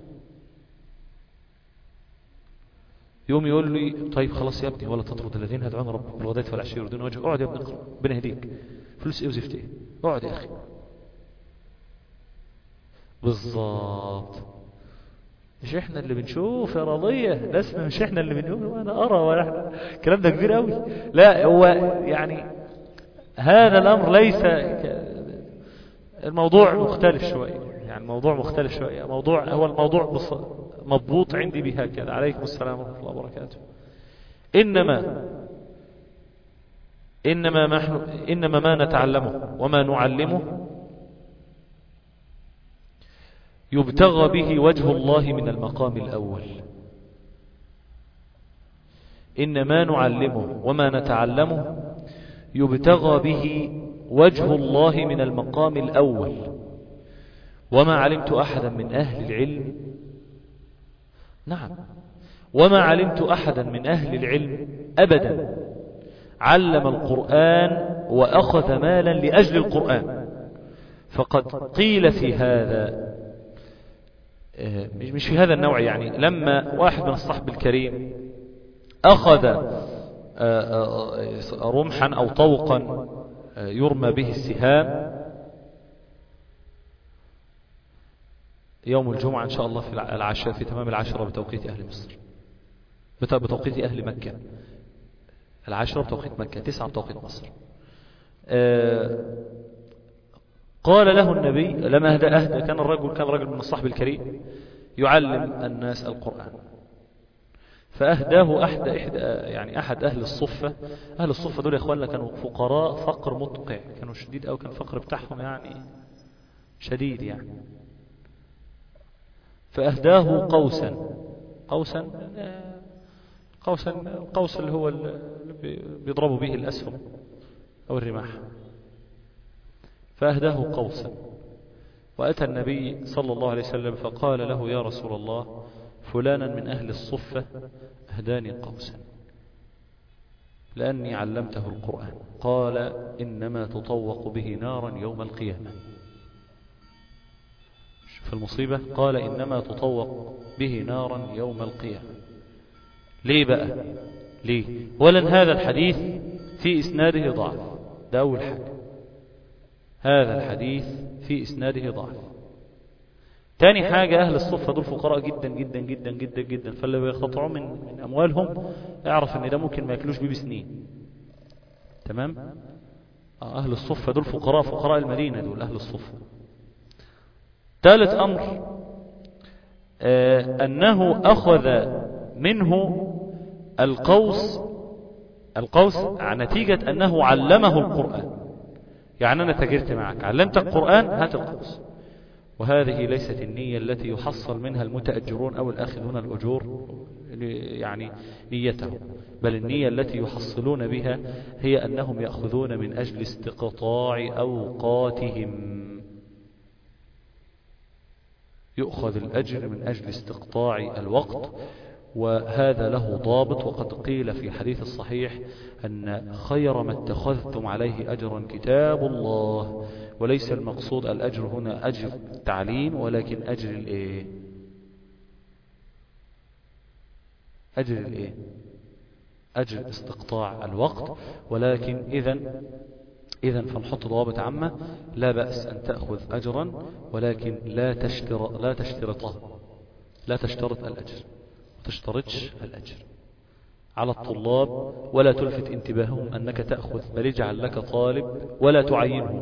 يوم يقول لي طيب خلاص يا ابني، ولا تطرد الذين يدعون ربهم بالغداة والعشي يريدون وجهه، اقعد يا ابني اقرا ربنا يهديك. فلوس ايه وزفت ايه؟ اقعد يا اخي. بالظبط. مش احنا اللي بنشوف يا راضية، لسنا مش احنا اللي بنقول انا ارى ولا احنا، الكلام ده كبير قوي. لا هو يعني هذا الامر ليس الموضوع مختلف شوية، يعني الموضوع مختلف شوية. هو الموضوع مضبوط عندي بهكذا. عليكم السلام ورحمة الله وبركاته. إنما إنما ما نتعلمه وما نعلمه يبتغى به وجه الله من المقام الأول. إنما نعلمه وما نتعلمه يبتغى به وجه الله من المقام الأول. وما علمت أحدا من أهل العلم، نعم، وما علمت أحدا من أهل العلم أبدا علم القرآن وأخذ مالا لأجل القرآن. فقد قيل في هذا، مش في هذا النوع، يعني لما واحد من الصحب الكريم أخذ رمحا أو طوقا يرمى به السهام يوم الجمعة إن شاء الله في العشاء في تمام العشرة بتوقيت أهل مصر، بتوقيت أهل مكة، العشرة بتوقيت مكة، 9 بتوقيت مصر. قال له النبي لما أهدى كان الرجل من الصحب الكريم يعلم الناس القرآن، فأهداه أحد أهل الصفة. أهل الصفة دول يا إخواننا كانوا فقراء فقر مدقع، كانوا شديد أو كان فقر بتاعهم يعني شديد يعني. فأهداه القوس اللي هو اللي بيضربوا به الأسهم أو الرماح. فأهداه قوسا، وأتى النبي صلى الله عليه وسلم فقال له يا رسول الله فلانا من أهل الصفة أهداني قوسا لأني علمته القرآن. قال إنما تطوق به نارا يوم القيامة. في المصيبة قال إنما تطوق به نارا يوم القيامة. ليه بقى؟ ليه؟ ولن هذا الحديث في إسناده ضعف، ده أول حاجة، هذا الحديث في إسناده ضعف. تاني حاجة أهل الصفة دول فقراء جدا جدا جدا جدا جدا، فاللي بيقتطعوا من أموالهم اعرف ان ده ممكن ما يأكلوش بيه بسنين. تمام؟ أهل الصفة دول فقراء المدينة دول أهل الصفة. ثالث أمر أنه أخذ منه القوس نتيجة أنه علمه القرآن. يعني أنا تاجرت معك، علمتك القرآن، هات القوس. وهذه ليست النية التي يحصل منها المتأجرون أو الآخذون الأجور يعني نيتهم، بل النية التي يحصلون بها هي أنهم يأخذون من أجل استقطاع أوقاتهم. يؤخذ الأجر من أجل استقطاع الوقت، وهذا له ضابط. وقد قيل في حديث الصحيح أن خير ما اتخذتم عليه أجرا كتاب الله. وليس المقصود الأجر هنا أجر التعليم، ولكن أجر الإيه؟ أجر استقطاع الوقت. ولكن إذن فنحط ضوابط عامة: لا بأس أن تأخذ أجرا، ولكن لا تشترط الأجر، ما تشترطش الأجر على الطلاب، ولا تلفت انتباههم أنك تأخذ، بل اجعل لك طالب ولا تعينه.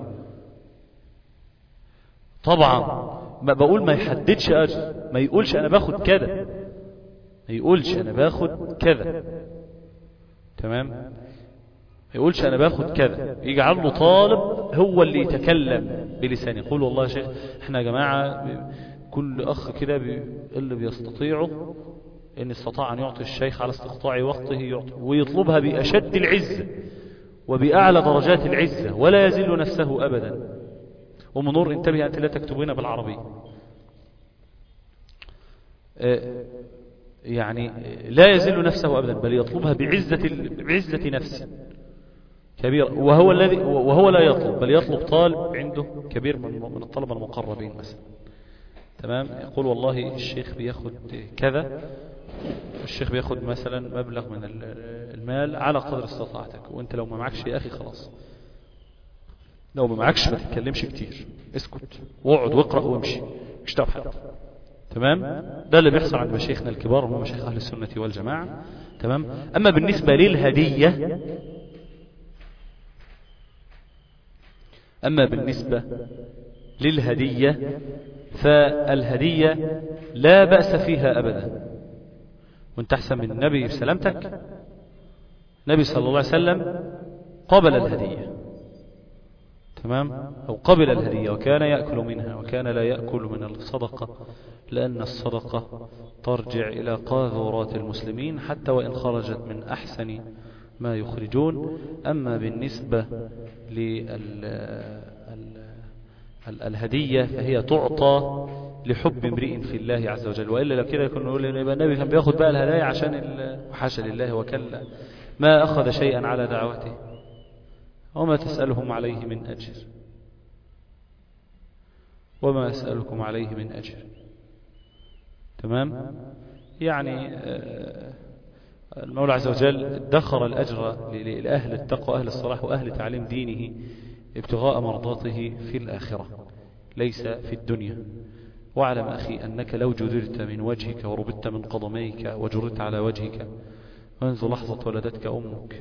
طبعا ما بقول ما يحددش أجر، ما يقولش أنا باخد كذا، ما يقولش أنا باخد كذا، تمام، ما يقولش أنا باخد كذا، يجعل له طالب هو اللي يتكلم بلسانه. يقول والله يا شيخ احنا يا جماعة كل أخ كده اللي بيستطيعه إن استطاع أن يعطي الشيخ على استقطاع وقته يعطي، ويطلبها بأشد العزة وبأعلى درجات العزة، ولا يزل نفسه أبدا. ومنور انتبه أنت لا تكتبين بالعربي، يعني لا يزل نفسه أبدا، بل يطلبها بعزة نفسه كبير. وهو لا يطلب، بل يطلب طالب عنده كبير من الطلبة المقربين مثلا. تمام؟ يقول والله الشيخ بياخد كذا، الشيخ بياخد مثلا مبلغ من المال على قدر استطاعتك، وانت لو ما معكش يا أخي خلاص، لو ما معكش ما تتكلمش كتير، اسكت واقعد واقرأ وامشي، مش تابع حد. تمام؟ ده اللي بيحصل عند مشايخنا الكبار وهم مشايخ أهل السنة والجماعة. تمام؟ أما بالنسبة للهدية فالهدية لا بأس فيها أبدا، وانت أحسن من النبي بسلامتك. النبي صلى الله عليه وسلم قبل الهدية، تمام، أو قبل الهدية وكان يأكل منها، وكان لا يأكل من الصدقة، لأن الصدقة ترجع إلى قاذورات المسلمين حتى وإن خرجت من أحسن ما يخرجون. أما بالنسبة للهدية فهي تعطى لحب امرئ في الله عز وجل، وإلا لو كده يكون نقول إن النبي كان بياخد بقى الهدايا عشان وحاشا لله وكلا، ما أخذ شيئا على دعوته وما تسألهم عليه من أجر، وما أسألكم عليه من أجر. تمام، يعني المولى عز وجل ادخر الأجر لأهل التقوى، أهل الصلاح، وأهل تعليم دينه ابتغاء مرضاته في الآخرة ليس في الدنيا. واعلم أخي أنك لو جدرت من وجهك وربطت من قدميك وجرت على وجهك منذ لحظة ولدتك أمك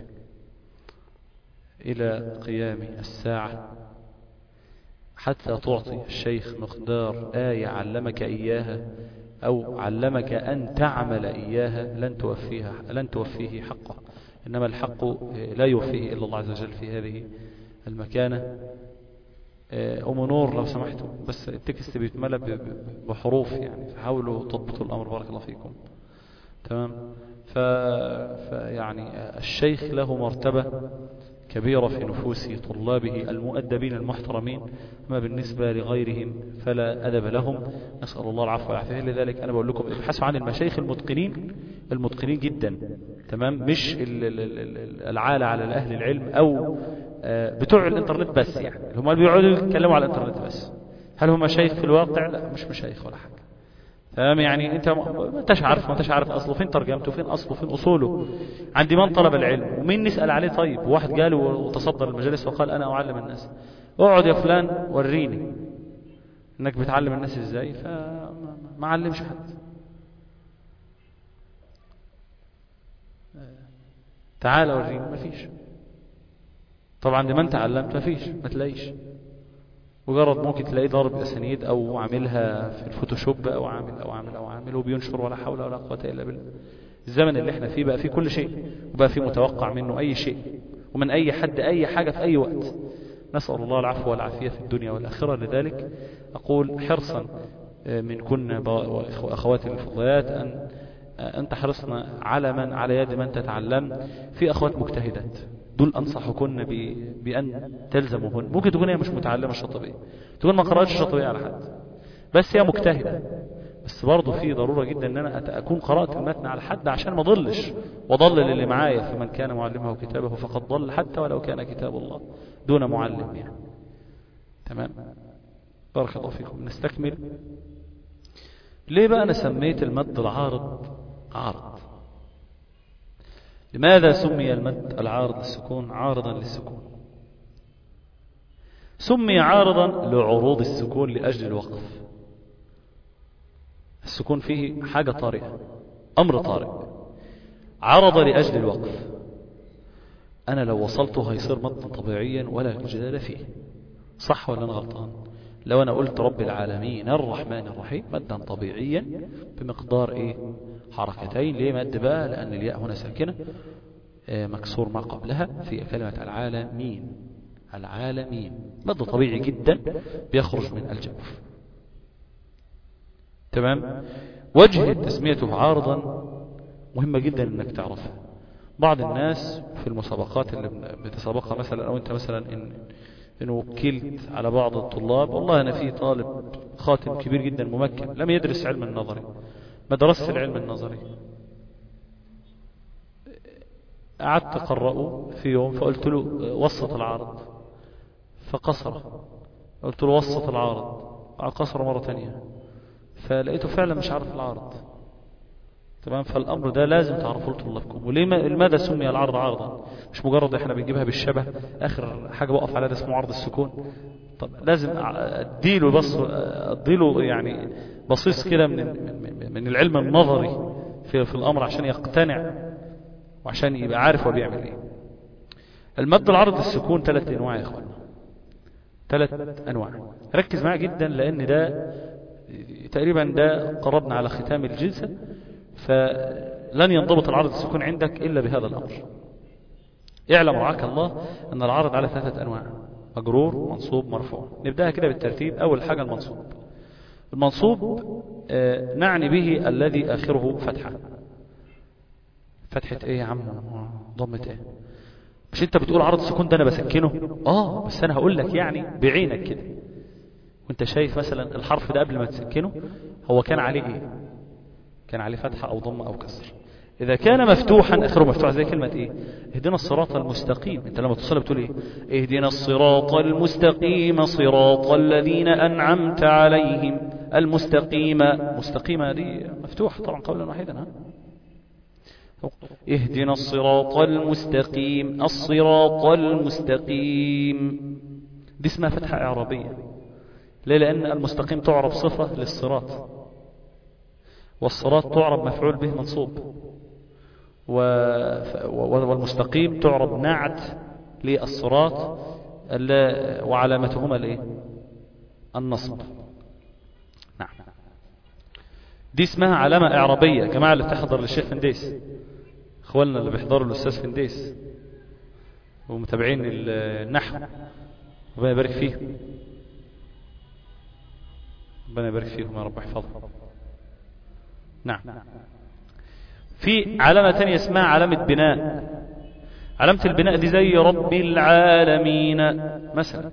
إلى قيام الساعة حتى تعطي الشيخ مقدار آية علمك إياها أو علمك أن تعمل إياها لن توفيه حقه، إنما الحق لا يوفيه إلا الله عز وجل في هذه المكانة. أم نور لو سمحتوا، بس التكست بيتملى بحروف يعني، فحاولوا تضبطوا الأمر بارك الله فيكم. تمام، فيعني الشيخ له مرتبة كبيرة في نفوس طلابه المؤدبين المحترمين، ما بالنسبة لغيرهم فلا أدب لهم، نسأل الله العفو والعافية. لذلك أنا بقول لكم ابحثوا عن المشايخ المتقنين جدا، تمام، مش العالة على أهل العلم أو بتوع الانترنت بس، يعني هم اللي بيقعدوا يتكلموا على الانترنت بس. هل هم مشايخ في الواقع؟ لا، مش مشايخ ولا حاجة. تمام، يعني انت ما انتش عارف اصله فين، ترجمته فين، اصله فين، اصوله عند من طلب العلم ومين نسأل عليه. طيب واحد قال وتصدر المجالس وقال انا اعلم الناس، اقعد يا فلان وريني انك بتعلم الناس ازاي، فما علمش حد. تعال وريني، مفيش. طبعا لمن تعلمت مفيش، ما تلاقيش، مجرد ممكن تلاقيه ضارب اسانيد او عاملها في الفوتوشوب او عامل وبينشر، ولا حول ولا قوه الا بالله. الزمن اللي احنا فيه بقى فيه كل شيء، وبقى فيه متوقع منه اي شيء ومن اي حد اي حاجه في اي وقت. نسال الله العفو والعافيه في الدنيا والاخره. لذلك اقول حرصا من كنا واخواتي الفضليات ان تحرصنا على يد من تتعلم. في اخوات مجتهدات دول أنصحكن بأن تلزموهن. ممكن تكون هي مش متعلمة الشاطبية، تكون ما قرأتش الشاطبية على حد، بس هي مجتهدة. بس برضه في ضرورة جدا أن أنا أكون قرأت المتن على حد عشان ما ضلش وضلل اللي معايا. فمن كان معلمه كتابه فقد ضل حتى ولو كان كتاب الله دون معلم يعني. تمام، بارك الله فيكم. نستكمل. ليه بقى أنا سميت المد العارض عارض؟ لماذا سمي المد العارض للسكون عارضا للسكون؟ سمي عارضا لعروض السكون لأجل الوقف. السكون فيه حاجة طارئة، أمر طارئ، عرض لأجل الوقف. أنا لو وصلته هيصير مد طبيعيا ولا جدال فيه، صح ولا أنا غلطان؟ لو أنا قلت رب العالمين الرحمن الرحيم مدا طبيعيا بمقدار إيه؟ حركتين. ليه مد بقى؟ لأن الياء هنا ساكنة مكسور ما قبلها في كلمة العالمين. العالمين مد طبيعي جدا بيخرج من الجوف. تمام. وجه تسميته عارضا مهمة جدا انك تعرفها. بعض الناس في المسابقات اللي بتسابقها مثلا، او انت مثلا إن وكلت على بعض الطلاب، والله أنا في طالب خاتم كبير جدا ممكن لم يدرس علم النظري، ما درس العلم النظري، قعدت أقرأه في يوم فقلت له وسط العارض فقصر، قلت له وسط العارض قصر مرة تانية، فلقيته فعلا مش عارف العارض. تمام. فالأمر ده لازم تعرفوا لطلابكم. ولماذا سمي العرض عرضا؟ مش مجرد احنا بنجيبها بالشبه، آخر حاجة بقف على ده اسمه عرض السكون. طب لازم اديله يعني بصيص كده من العلم النظري في الأمر عشان يقتنع وعشان يبقى عارف هو بيعمل ايه. المد العرض السكون 3 أنواع يا اخوانا، 3 أنواع. ركز معايا جدا لأن ده تقريبا ده قربنا على ختام الجلسة، فلن ينضبط العرض السكون عندك إلا بهذا الأمر.
اعلم رعاك الله أن العارض على 3 أنواع: مجرور، منصوب، مرفوع. نبدأها كده بالترتيب. أول حاجة المنصوب. المنصوب نعني به الذي آخره فتحة. فتحة ايه يا عم؟ ضمة ايه؟ مش انت بتقول عرض السكون ده انا بسكنه؟ بس انا هقول لك يعني بعينك كده وانت شايف مثلا الحرف ده قبل ما تسكنه هو كان عليه ايه؟ كان عليه فتحة او ضمة او كسر. اذا كان مفتوحا اخره مفتوح زي كلمة ايه؟ اهدنا الصراط المستقيم. انت لما توصل بتقول ايه؟ اهدنا الصراط المستقيم صراط الذين انعمت عليهم. المستقيمة، مستقيمة دي مفتوح طبعا قولا واحدا. اهدنا الصراط المستقيم، الصراط المستقيم دي اسمها فتحة إعرابية. ليه؟ لأن المستقيم تعرب صفة للصراط، والصراط تعرب مفعول به منصوب، والمستقيم تعرب نعت للصراط وعلامتهما الايه؟ النصب. نعم، دي اسمها علامة إعرابية. جماعة اللي بتحضر للشيخ فنديس، اخواننا اللي بيحضروا الاستاذ فنديس ومتابعين النحو، ربنا يبارك فيهم، ربنا يبارك فيهم يا رب يحفظهم. نعم، في علامة تانية اسمها علامة بناء. علامة البناء دي زي رب العالمين مثلا،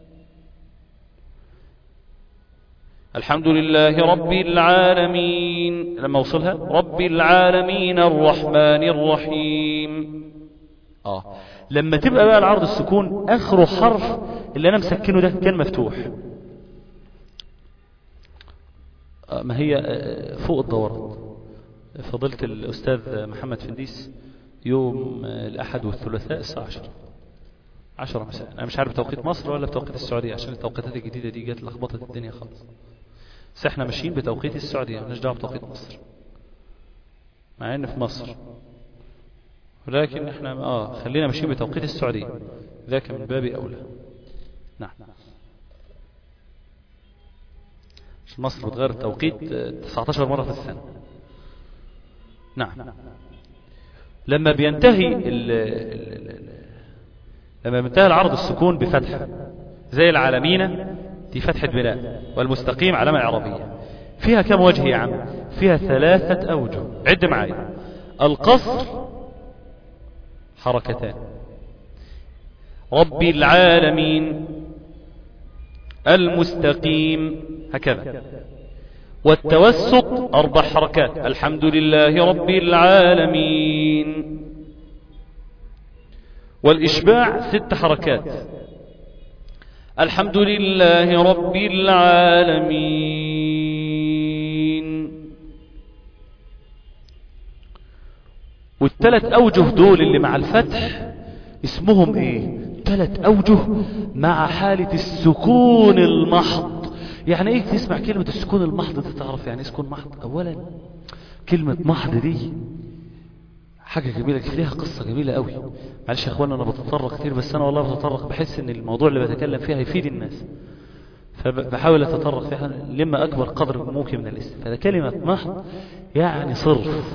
الحمد لله رب العالمين، لما وصلها رب العالمين الرحمن الرحيم. لما تبقى بقى العرض السكون اخره حرف اللي انا مسكنه ده كان مفتوح، ما هي فوق الدورات. فضيلة الأستاذ محمد فنديس يوم الأحد والثلاثاء الساعة 10 مساء. أنا مش عارف توقيت مصر ولا بتوقيت السعودية، عشان التوقيتات الجديدة دي جت لخبطت الدنيا خالص. بس احنا ماشيين بتوقيت السعودية، مالناش دعوة بتوقيت مصر، مع ان في مصر، ولكن احنا خلينا ماشيين بتوقيت السعودية، ذاك من باب أولى. نعم، مصر بتغير التوقيت 19 مرة في السنة. نعم، لما بينتهي العرض السكون بفتحة زي العالمين دي فتحة بناء، والمستقيم علامة إعرابية. فيها كم وجه يا عم؟ فيها 3 أوجه. عد معايا. القصر حركتان، رب العالمين، المستقيم هكذا. والتوسط 4 حركات، الحمد لله رب العالمين. والإشباع 6 حركات، الحمد لله رب العالمين. وال3 أوجه دول اللي مع الفتح اسمهم ايه؟ 3 أوجه مع حالة السكون المحض. يعني ايه تسمع كلمة السكون المحض دي تعرف يعني ايه سكون محض؟ اولا كلمة محض دي حاجة جميلة، ليها قصة جميلة قوي. معلش يا اخوانا انا بتطرق كتير، بس انا والله بتطرق بحس ان الموضوع اللي بتكلم فيها يفيد الناس، فبحاول اتطرق فيها لما اكبر قدر ممكن من الاستفادة. كلمة محض يعني صرف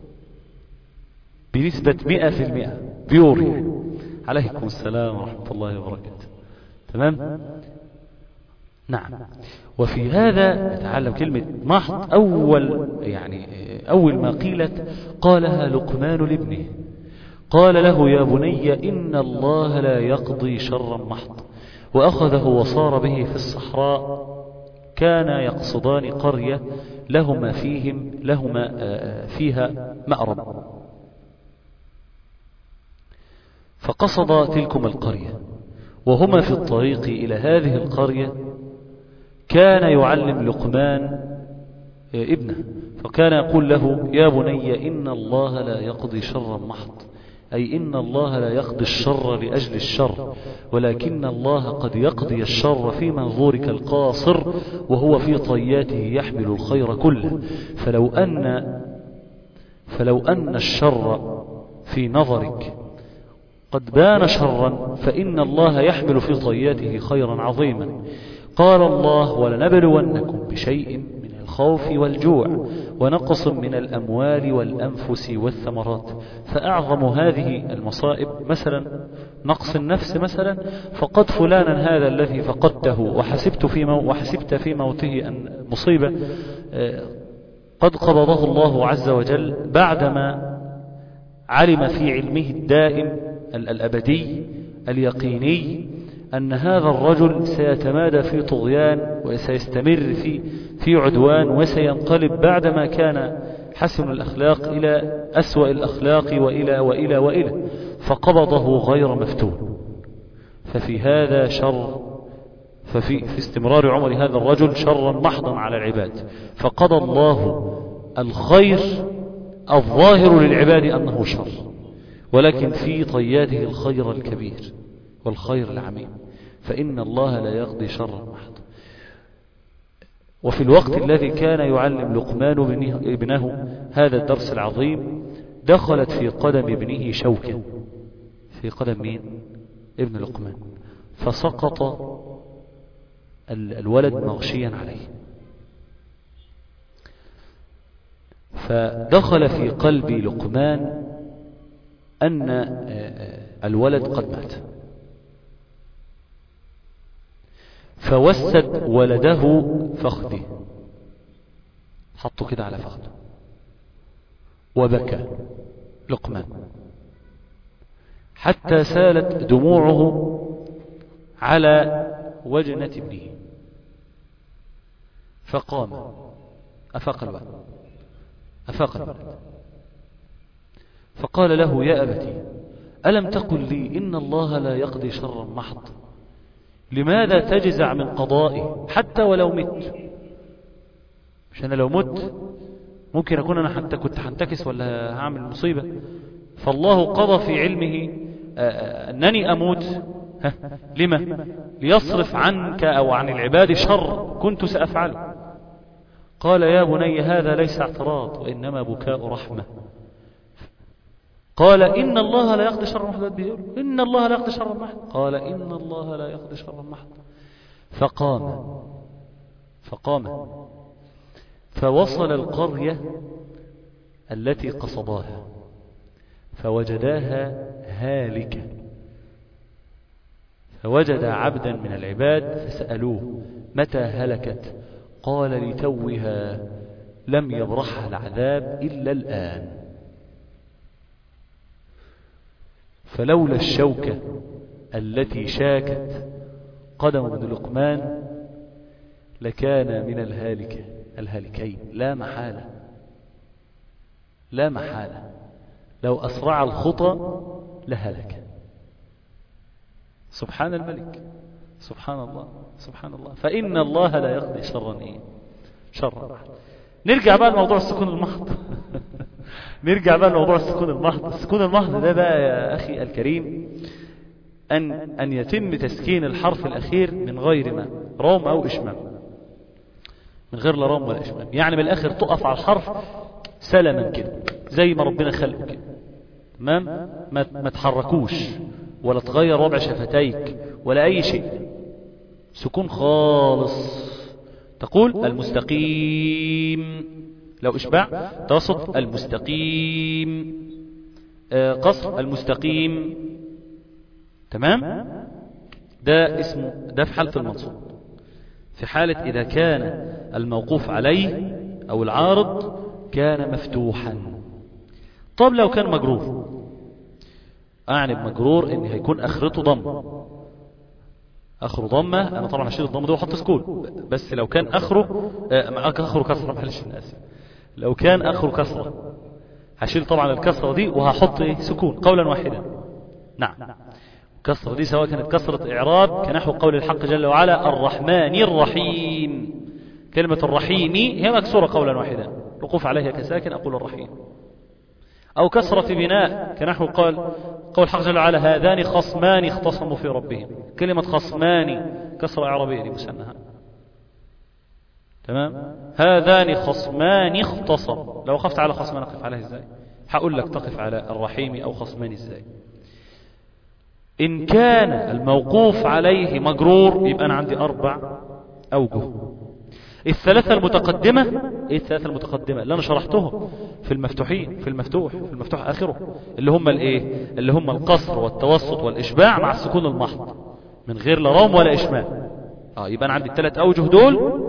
بنسبة 100% بيوري. عليكم السلام ورحمة الله وبركاته. تمام؟ نعم. وفي هذا نتعلم كلمة محض. أول ما قيلت قالها لقمان لابنه، قال له يا بني إن الله لا يقضي شرا محض. وأخذه وصار به في الصحراء. كان يقصدان قرية لهما فيها مأرب، فقصد تلكم القرية، وهما في الطريق إلى هذه القرية كان يعلم لقمان ابنه، فكان يقول له يا بني إن الله لا يقضي شرا محض، أي إن الله لا يقضي الشر لأجل الشر، ولكن الله قد يقضي الشر في منظورك القاصر، وهو في طياته يحمل الخير كله. فلو أن الشر في نظرك قد بان شرا، فإن الله يحمل في طياته خيرا عظيما. قال الله ولنبلونكم بشيء من والخوف والجوع ونقص من الأموال والأنفس والثمرات. فأعظم هذه المصائب مثلا نقص النفس مثلا، فقد فلانا هذا الذي فقدته وحسبت في موته أن مصيبة قد قبضه الله عز وجل بعدما علم في علمه الدائم الأبدي اليقيني أن هذا الرجل سيتمادى في طغيان وسيستمر في عدوان وسينقلب بعدما كان حسن الأخلاق إلى أسوأ الأخلاق وإلى فقبضه غير مفتون. ففي هذا شر، ففي استمرار عمر هذا الرجل شرا محضا على العباد. فقضى الله الخير الظاهر للعباد أنه شر، ولكن في طياته الخير الكبير والخير العميم، فإن الله لا يقضي شرا محضا. وفي الوقت الذي كان يعلم لقمان ابنه هذا الدرس العظيم دخلت في قدم ابنه شوكة، في قدم مين؟ ابن لقمان، فسقط الولد مغشيا عليه. فدخل في قلب لقمان أن الولد قد مات، فوسد ولده فخذه، حطه كده على فخذه وبكى لقمان حتى سالت دموعه على وجنة ابنه. فقام، أفاق الولد، فقال له: يا أبتي، ألم تقل لي إن الله لا يقضي شرا محض؟ لماذا تجزع من قضائه حتى ولو مت؟ مش أنا لو مت ممكن أكون أنا حتى كنت هنتكس ولا هعمل مصيبة، فالله قضى في علمه أنني أموت. لما؟ ليصرف عنك أو عن العباد شر كنت سأفعله. قال: يا بني، هذا ليس اعتراض وإنما بكاء رحمة. قال: إن الله لا يقضي شر محض. إن الله لا يقضي شر محض. قال: إن الله لا يقضي شر محض. فقام فوصل القرية التي قصداها فوجداها هالكة، فوجد عبدا من العباد فسألوه: متى هلكت؟ قال: لتوها، لم يبرحها العذاب إلا الآن. فلولا الشوكة التي شاكت قدم ابن لقمان لكان من الهالكين لا محالة، لو أسرع الخطى لهلك. سبحان الملك، سبحان الله. فإن الله لا يقضي شرا. نرجع بقى لموضوع السكون المحض. السكون المحض ده بقى يا أخي الكريم أن يتم تسكين الحرف الأخير من غير ما روم أو إشمام، من غير لا روم ولا إشمام، يعني من الآخر تقف على الحرف سلما كده زي ما ربنا خلقه كده، تمام؟ ما تحركوش ولا تغير وضع شفتيك ولا أي شيء، سكون خالص. تقول المستقيم، لو إشباع توسط المستقيم، قصر المستقيم، تمام؟ ده اسمه، ده في حالة المنصوب. في حالة إذا كان الموقوف عليه أو العارض كان مفتوحا. طب لو كان مجرور، أعني بمجرور إن هيكون أخرته ضمة. أنا طبعا هشيل الضمة ده وحط سكون، بس لو كان أخره كسرة، معلش أنا آسف، لو كان أخره كسرة هشيل طبعا الكسرة دي وهحط سكون قولا واحدا. نعم، الكسرة دي سواء كانت كسرة إعراب كنحو قول الحق جل وعلا: الرحمن الرحيم. كلمة الرحيم هي مكسورة قولا واحدا، الوقوف عليها كساكن، أقول الرحيم. أو كسرة بناء كنحو قول الحق جل وعلا: هذان خصمان اختصموا في ربهم. كلمة خصمان كسرة إعرابية دي مسنها، تمام؟ هذان خصمان اختصم. لو وقفت على خصمان أقف عليه إزاي؟ هقول لك تقف على الرحيم أو خصمان إزاي. إن كان الموقوف عليه مجرور يبقى أنا عندي 4 أوجه. الثلاثة المتقدمة، ايه الثلاثة المتقدمة اللي انا شرحتهم في المفتوحين، في المفتوح اخره، اللي هم الايه، اللي هم القصر والتوسط والاشباع مع السكون المحض من غير لا روم ولا اشمام. يبقى انا عندي الثلاث اوجه دول،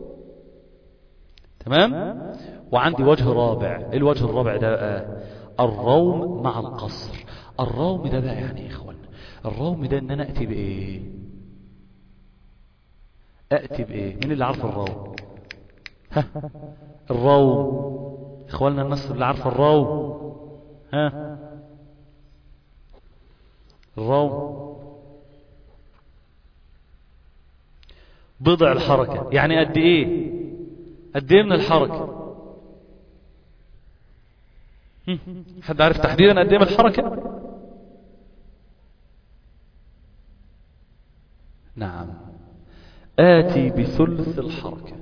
تمام. وعندي وجه رابع. ايه الوجه الرابع ده بقى؟ الروم مع القصر. الروم ده بقى يعني يا اخوان، الروم ده ان انا اتي بايه؟ اتي بايه؟ مين اللي عارف الروم؟ ها، الروم اخواننا الناس اللي عارفه الروم، ها، الروم بضع الحركة. يعني قد ايه؟ قد ايه من الحركة؟ حد عارف تحديدا قد ايه من الحركة؟ نعم، آتي بثلث الحركة.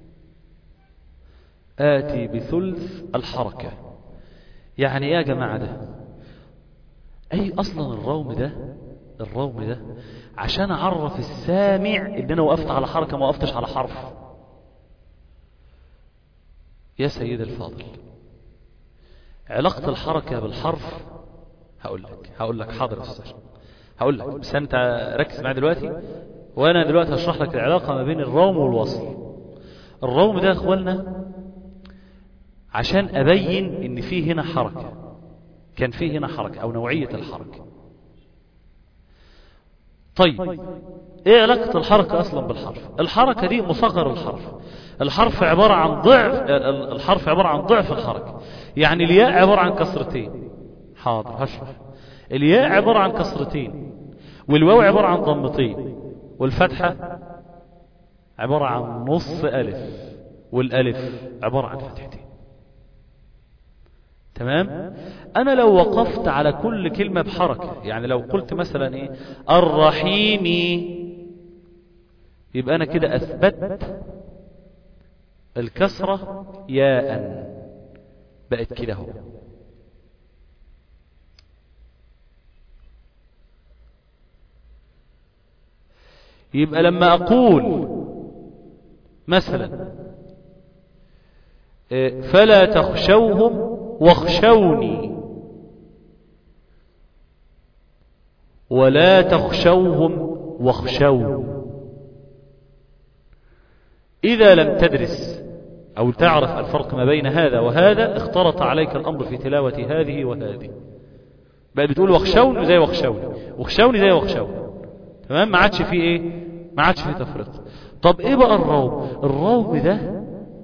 آتي بثلث الحركة. يعني ايه يا جماعة ده؟ اي اصلا الروم ده عشان اعرف السامع ان انا وقفت على حركة ما وقفتش على حرف. يا سيد الفاضل، علاقة الحركة بالحرف هقول لك حاضر يا استاذ، هقول لك، بس انت ركز معايا دلوقتي، وانا دلوقتي هشرح لك العلاقة ما بين الروم والوصل. الروم ده يا اخواننا عشان ابين ان في هنا حركة، كان في هنا حركة او نوعية الحركة. طيب ايه علاقة الحركة اصلا بالحرف؟ الحركة دي مصغر الحرف. الحرف عبارة عن ضعف الحركة. يعني الياء عبارة عن كسرتين. حاضر هشرح. الياء عبارة عن كسرتين، والواو عبارة عن ضمتين، والفتحة عبارة عن نص ألف، والألف عبارة عن فتحتين. تمام. أنا لو وقفت على كل كلمة بحركة، يعني لو قلت مثلا ايه الرحيم، يبقى أنا كده أثبت الكسرة ياء، بقت كده هو. يبقى لما أقول مثلا فلا تخشوهم واخشوني، ولا تخشوهم واخشون، إذا لم تدرس أو تعرف الفرق ما بين هذا وهذا اختلط عليك الأمر في تلاوة هذه وهذه. بقى بتقول واخشوني زي واخشوني، واخشوني زي واخشوني. تمام. ما عادش فيه ايه، ما عادش فيه تفريق. طب ايه بقى الروم؟ الروم ده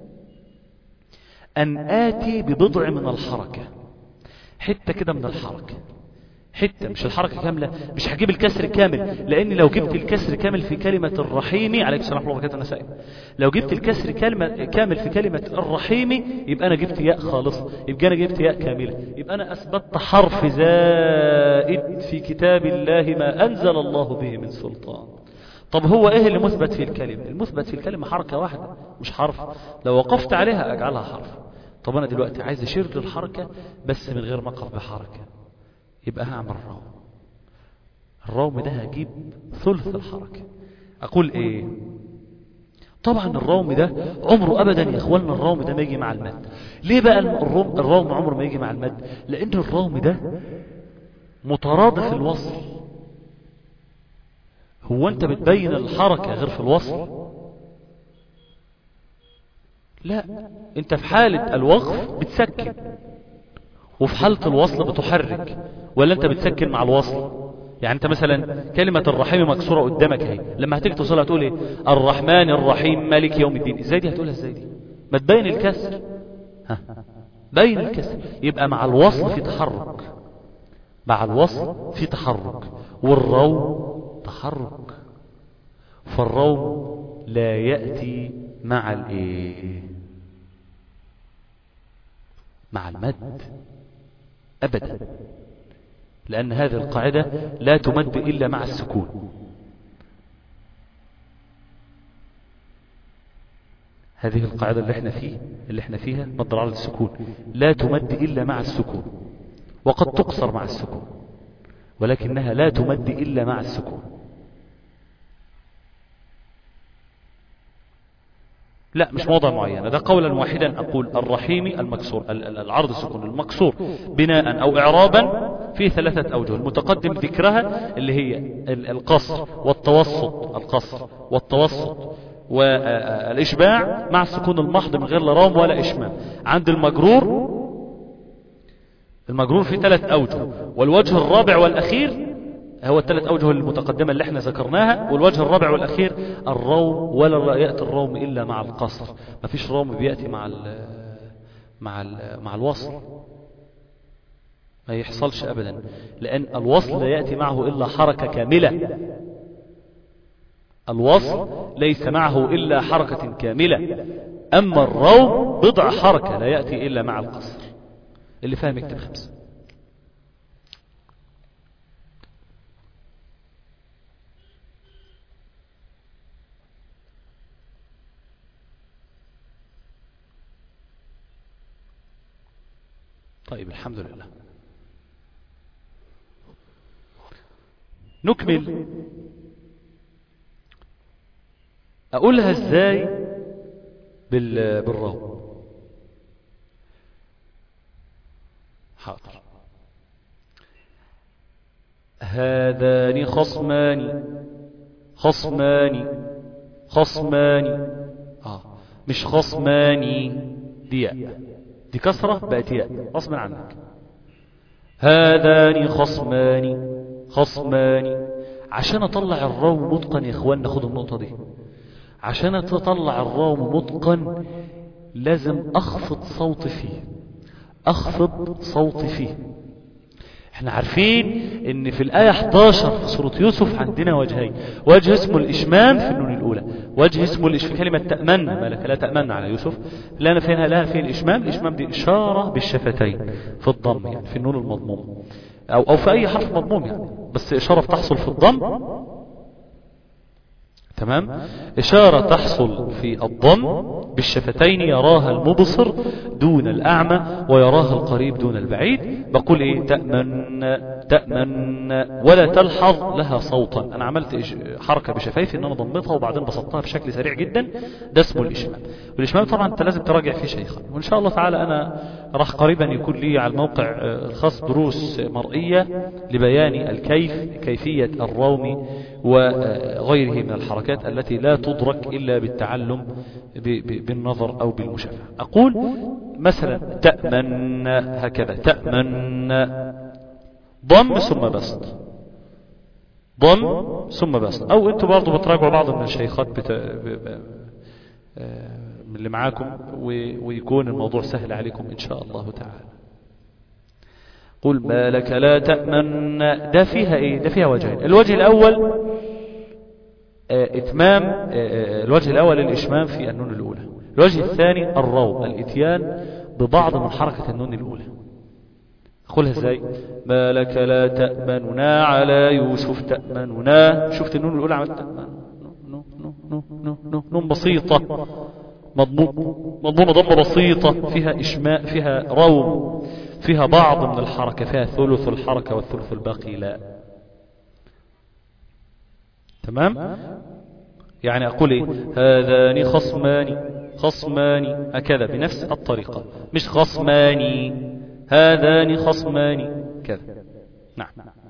ان اتي ببضع من الحركة، حتة كده من الحركة، حتة، مش الحركة كاملة، مش هجيب الكسر كامل، لان لو جبت الكسر كامل في كلمة الرحيم، عليك السلام ورحمة الله وبركاته نسائي، لو جبت الكسر كامل في كلمة الرحيم يبقى انا جبت ياء خالص، يبقى انا جبت ياء كاملة، يبقى انا اثبتت حرف زائد في كتاب الله ما انزل الله به من سلطان. طب هو ايه اللي مثبت في الكلمة؟ المثبت في الكلمة حركة واحدة مش حرف، لو وقفت عليها اجعلها حرف. طب انا دلوقتي عايز اشير للحركة بس من غير ما اقف بحركة، يبقى هعمل روم. الروم ده هجيب ثلث الحركة. اقول ايه؟ طبعا الروم ده عمره ابدا يا اخواننا، الروم ده ما يجي مع المد. ليه بقى الروم عمره ما يجي مع المد؟ لان الروم ده مترادف الوصل. هو انت بتبين الحركة غير في الوصل؟ لا، انت في حالة الوقف بتسكن، وفي حالة الوصل بتحرك، ولا انت بتسكن مع الوصل؟ يعني انت مثلا كلمة الرحيم مكسورة قدامك اهي، لما هتيجي توصلها تقول ايه؟ الرحمن الرحيم مالك يوم الدين. ازاي دي هتقولها؟ ازاي دي؟ ما تبين الكسر. بين الكسر. يبقى مع الوصل في تحرك، مع الوصل في تحرك، والروم تحرك. فالروم لا يأتي مع الايه؟ مع المد ابدا، لان هذه القاعدة لا تمد الا مع السكون. هذه القاعدة اللي احنا فيها مد على السكون، لا تمد الا مع السكون، وقد تقصر مع السكون، ولكنها لا تمد الا مع السكون. لا مش موضع معين، ده قولا واحدا أقول الرحيم المكسور، العرض السكون المكسور بناء أو إعرابا في 3 أوجه، المتقدم ذكرها اللي هي القصر والتوسط، القصر والتوسط والإشباع مع السكون المحض من غير لرام ولا إشمام. عند المجرور في 3 أوجه، والوجه الرابع والأخير هو 3 أوجه المتقدمة اللي احنا ذكرناها، والوجه الرابع والأخير الروم، ولا يأتي الروم إلا مع القصر، ما فيش روم بيأتي مع الوصل، ما يحصلش أبدا، لأن الوصل لا يأتي معه إلا حركة كاملة، الوصل ليس معه إلا حركة كاملة، أما الروم بضع حركة لا يأتي إلا مع القصر. اللي فاهم يكتب 5. طيب الحمد لله. نكمل. أقولها إزاي بالراو؟ حاضر. هذان خصمان مش خصماني، دي كسرة بقت ياء غصبا عنك. هذان خصمان. عشان اطلع الراو متقن يا اخوان، ناخد النقطة دي، عشان تطلع الراو متقن لازم اخفض صوتي فيه. احنا عارفين ان في الآية 11 في سورة يوسف عندنا وجهين، وجه اسمه الإشمام في النون الأولى، وجه اسمه الإشمام كلمة تأمن، ما لك لا تأمن على يوسف، لا فيها الإشمام دي إشارة بالشفتين في الضم، يعني في النون المضموم أو في أي حرف مضموم يعني، بس إشارة بتحصل في الضم، تمام، إشارة تحصل في الضم بالشفتين، يراها المبصر دون الأعمى ويراها القريب دون البعيد. بقول إيه؟ تأمن ولا تلحظ لها صوتا. أنا عملت حركة بشفايفي إن أنا ضمتها وبعدين بسطتها بشكل سريع جدا، ده اسمه الإشمام. والإشمام طبعا أنت لازم تراجع فيه شيخا، وإن شاء الله تعالى أنا راح قريبا يكون لي على الموقع الخاص دروس مرئية لبيان كيفية الروم وغيره من الحركات التي لا تدرك إلا بالتعلم بالنظر أو بالمشافهة. أقول مثلا تأمن، هكذا تأمن، ضم ثم بسط، ضم ثم بسط. أو أنتوا برضو بتراجعوا بعض من الشيخات اللي معاكم ويكون الموضوع سهل عليكم إن شاء الله تعالى. قل ما لك لا تأمن، ده فيها إيه؟ ده فيها وجهين. الوجه الأول إتمام، الوجه الأول الإشمام في النون الأولى. الوجه الثاني الروم، الإتيان ببعض من حركة النون الأولى. أقولها إزاي؟ ما لك لا تأمننا على يوسف تأمننا. شفت النون الأولى عملت نون بسيطة مضمومة ضمة بسيطة، فيها إشماء، فيها روم، فيها بعض من الحركة، فيها ثلث الحركة والثلث الباقي لا. تمام؟ يعني أقول إيه؟ هذان خصمان هكذا بنفس الطريقة، مش خصماني، هذان خصمان كذا. نعم.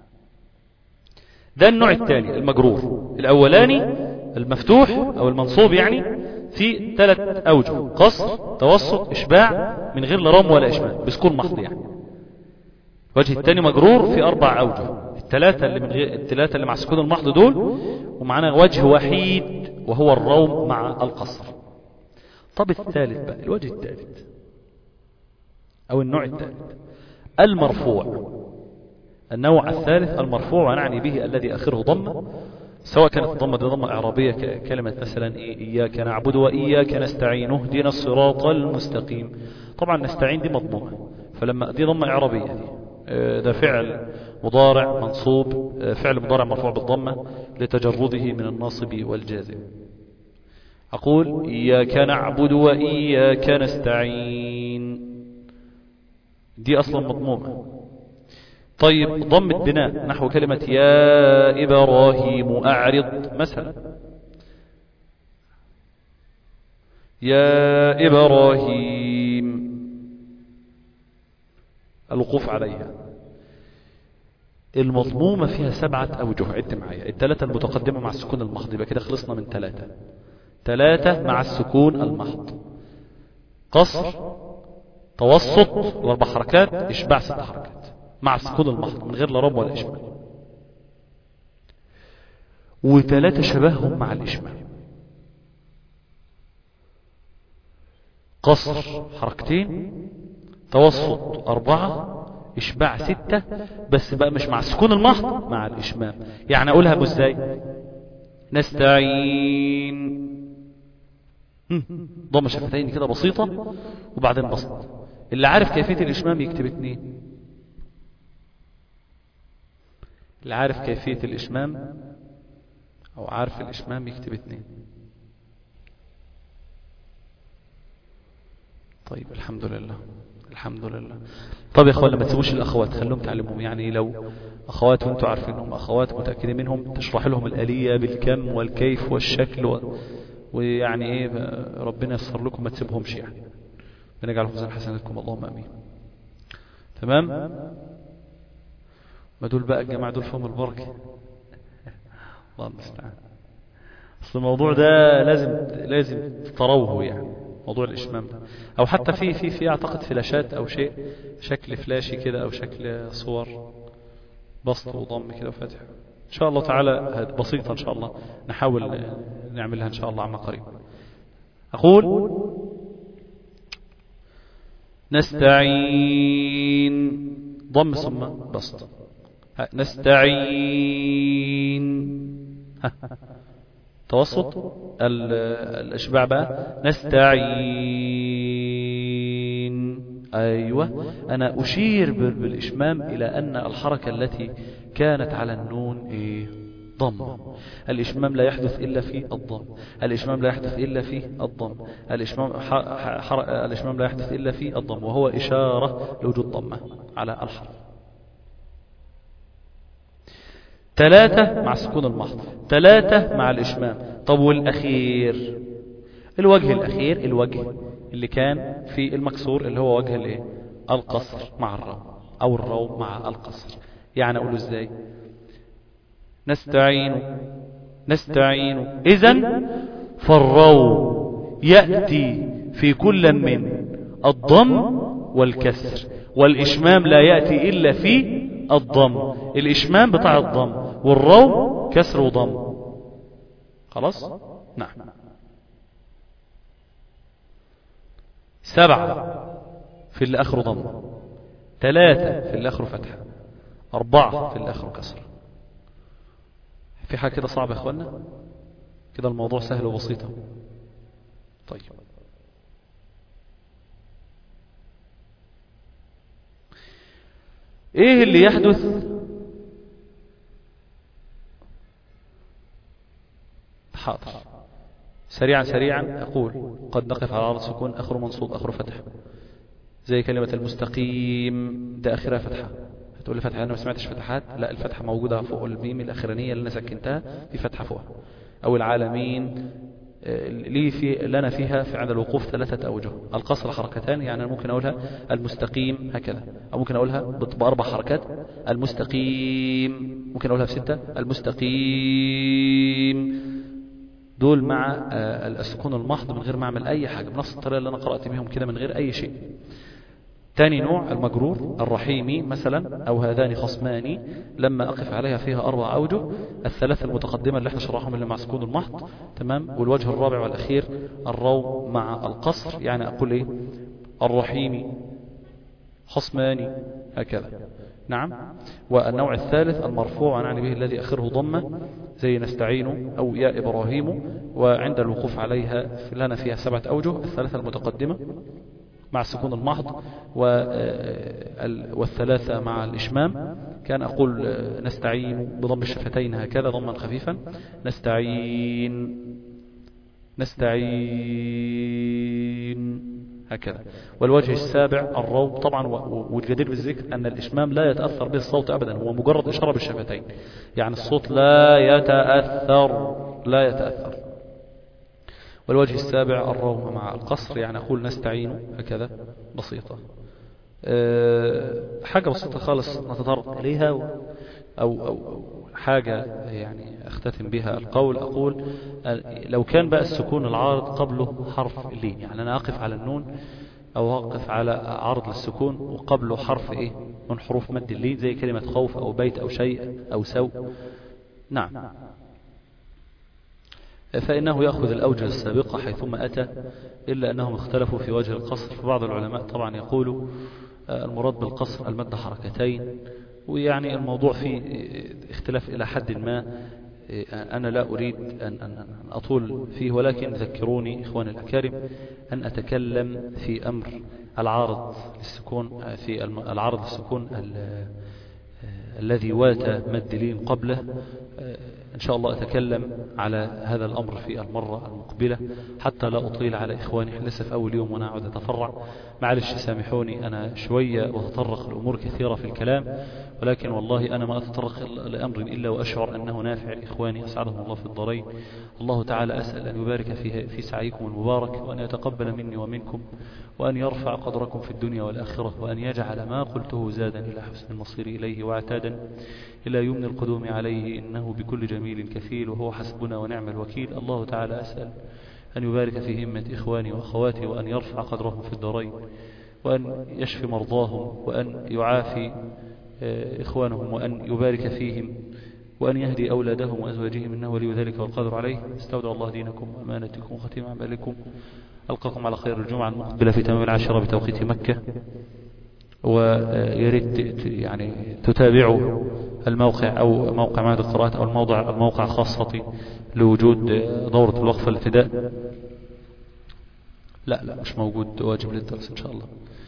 ده النوع الثاني المجرور. الأولاني المفتوح أو المنصوب يعني في 3 أوجه، قصر، توسط، إشباع من غير لرام ولا إشمام، بسكون محض يعني. الوجه الثاني مجرور في 4 أوجه، الثلاثة اللي مع السكون المحض دول، ومعنا وجه وحيد وهو الروم مع القصر. طب الثالث بقى، الوجه الثالث أو النوع الثالث المرفوع. النوع الثالث المرفوع ونعني به الذي آخره ضمة، سواء كانت الضمة دي ضمة إعرابية كلمة مثلا إياك نعبد وإياك نستعين اهدنا الصراط المستقيم. طبعا نستعين دي مضمومة، فلما دي ضمة إعرابية دي ده فعل مضارع منصوب، فعل مضارع مرفوع بالضمة لتجرده من الناصب والجازم. أقول إياك نعبد وإياك نستعين، دي أصلا مضمومة. طيب ضمة بناء نحو كلمة يا إبراهيم أعرض مثلا، يا إبراهيم، الوقوف عليها. المضمومة فيها 7 أوجه، عد معايا. الثلاثة المتقدمة مع السكون المحض، يبقى كده خلصنا من 3. 3 مع السكون المحض، قصر، توسط 4 حركات، إشباع 6 حركات مع السكون المحض من غير لا رب ولا إشباع. و3 شبههم مع الإشباع، قصر 2 توسط 4 إشباع 6، بس بقى مش مع السكون المحض، مع الإشمام. يعني أقولها بإزاي؟ نستعين، ضم شفتين كده بسيطة وبعدين بسط. اللي عارف كيفية الإشمام يكتب 2. اللي عارف كيفية الإشمام أو عارف الإشمام يكتب 2. طيب الحمد لله، الحمد لله. طب يا اخوان، ما تسيبوش الاخوات، خلوهم تعلمهم. يعني لو اخوات وانتم عارفينهم، اخوات متاكدين منهم، تشرح لهم الاليه بالكم والكيف والشكل ويعني ايه، ربنا ييسر لكم، ما تسيبهمش يعني. بنجعل في حسناتكم، اللهم امين. تمام. ما دول بقى الجماعه دول فيهم البركه. الله المستعان. اصل الموضوع ده لازم تروه، يعني موضوع الإشمام ده. أو حتى في أعتقد فلاشات أو شيء، شكل فلاشي كده أو شكل صور بسط وضم كده وفتح. إن شاء الله تعالى بسيطة، إن شاء الله نحاول نعملها إن شاء الله عما قريب. أقول نستعين، ضم ثم بسط. نستعين، توسط الاشباع بقى. نستعين، ايوه. انا اشير بالاشمام الى ان الحركه التي كانت على النون ايه؟ ضم. الاشمام لا يحدث الا في الضم، الاشمام لا يحدث الا في الضم، الاشمام لا يحدث الا في الضم، وهو اشاره لوجود ضمه على الحرف. 3 مع السكون المحض، 3 مع الإشمام. طب والأخير، الوجه الأخير، الوجه اللي كان في المكسور، اللي هو وجه الايه؟ القصر مع الرو، أو الرو مع القصر. يعني أقوله إزاي؟ نستعين. إذن فالرو يأتي في كل من الضم والكسر، والإشمام لا يأتي إلا في الضم. الإشمام بتاع الضم، والرو كسر وضم. خلاص؟ نعم. 7 في اللي آخره ضم، 3 في اللي آخره فتحة، 4 في اللي آخره كسر. في حاجة كده صعبة يا اخوانا؟ كده الموضوع سهل وبسيط. طيب، ايه اللي يحدث؟ حاضر، سريعا أقول قد نقف على عرض سكون آخر منصوب آخر فتح، زي كلمة المستقيم، ده آخرها فتحة. هتقول لي فتحة، أنا ما سمعتش فتحات. لا، الفتحة موجودة فوق الميم الأخرانية اللي أنا سكنتها، في فتحة فوقها. أو العالمين لنا فيها في عند الوقوف 3 أوجه. القصر حركتان، يعني ممكن أقولها المستقيم هكذا، أو ممكن أقولها ب4 حركات المستقيم، ممكن أقولها ب6 المستقيم. دول مع السكون المحض من غير ما أعمل أي حاجة، بنفس الطريقة اللي أنا قرأت بهم كده من غير أي شيء. تاني نوع المجرور الرحيمي مثلا، أو هذان خصمان، لما أقف عليها فيها 4 أوجه. 3 المتقدمة اللي احنا شرحهم اللي مع سكون المحض، تمام. والوجه الرابع والأخير الرو مع القصر، يعني أقول إيه؟ الرحيمي خصمان هكذا. نعم. والنوع الثالث المرفوع ونعني به الذي آخره ضمة، زي نستعين أو يا إبراهيم، وعند الوقوف عليها لنا فيها 7 أوجه. 3 المتقدمة مع السكون المحض، والثلاثة مع الإشمام. كان أقول نستعين بضم الشفتين هكذا ضما خفيفا، نستعين هكذا. والوجه السابع الرو طبعا، والجدير بالذكر أن الإشمام لا يتأثر به الصوت أبدا، هو مجرد إشارة بالشفتين، يعني الصوت لا يتأثر. والوجه السابع الروم مع القصر، يعني أقول نستعين هكذا بسيطة، حاجة بسيطة خالص نتطرق إليها، أو حاجة يعني أختتم بها القول. أقول لو كان بقى السكون العارض قبله حرف اللين، يعني أنا أقف على النون أو أقف على عرض للسكون وقبله حرف إيه من حروف مد اللين، زي كلمة خوف أو بيت أو شيء أو سوء، نعم، فإنه يأخذ الأوجه السابقة حيثما أتى، إلا أنهم اختلفوا في وجه القصر. فبعض العلماء طبعا يقولوا المراد بالقصر المد حركتين، ويعني الموضوع فيه اختلاف إلى حد ما، أنا لا أريد أن أطول فيه، ولكن ذكروني إخواني الأكارم أن أتكلم في أمر العارض للسكون، في العارض للسكون الذي وات مد لين قبله. إن شاء الله أتكلم على هذا الأمر في المرة المقبلة حتى لا أطيل على إخواني، لسه في أول يوم وأنا أعود أتفرع، معلش سامحوني، أنا شوية وأتطرق لأمور كثيرة في الكلام، ولكن والله أنا ما أتطرق لأمر إلا وأشعر أنه نافع لإخواني أسعدهم الله في الدارين. الله تعالى أسأل أن يبارك في سعيكم المبارك، وأن يتقبل مني ومنكم، وأن يرفع قدركم في الدنيا والآخرة، وأن يجعل ما قلته زادا إلى حسن المصير إليه وعتادا إلى يمن القدوم عليه، إنه بكل جميل كفيل وهو حسبنا ونعم الوكيل. الله تعالى أسأل أن يبارك في همة إخواني وأخواتي، وأن يرفع قدرهم في الدارين، وأن يشفي مرضاهم، وأن يعافي إخوانهم، وأن يبارك فيهم، وأن يهدي أولادهم وأزواجهم، إنه ولي ذلك والقادر عليه. استودع الله دينكم وأمانتكم وختيم أعمالكم. ألقاكم على خير الجمعة المقبلة في تمام 10 بتوقيت مكة، ويريد يعني تتابعوا الموقع أو موقع معهد القراءات أو الموقع خاصة لوجود دورة الوقف الابتداء. لا مش موجود واجب للدرس إن شاء الله.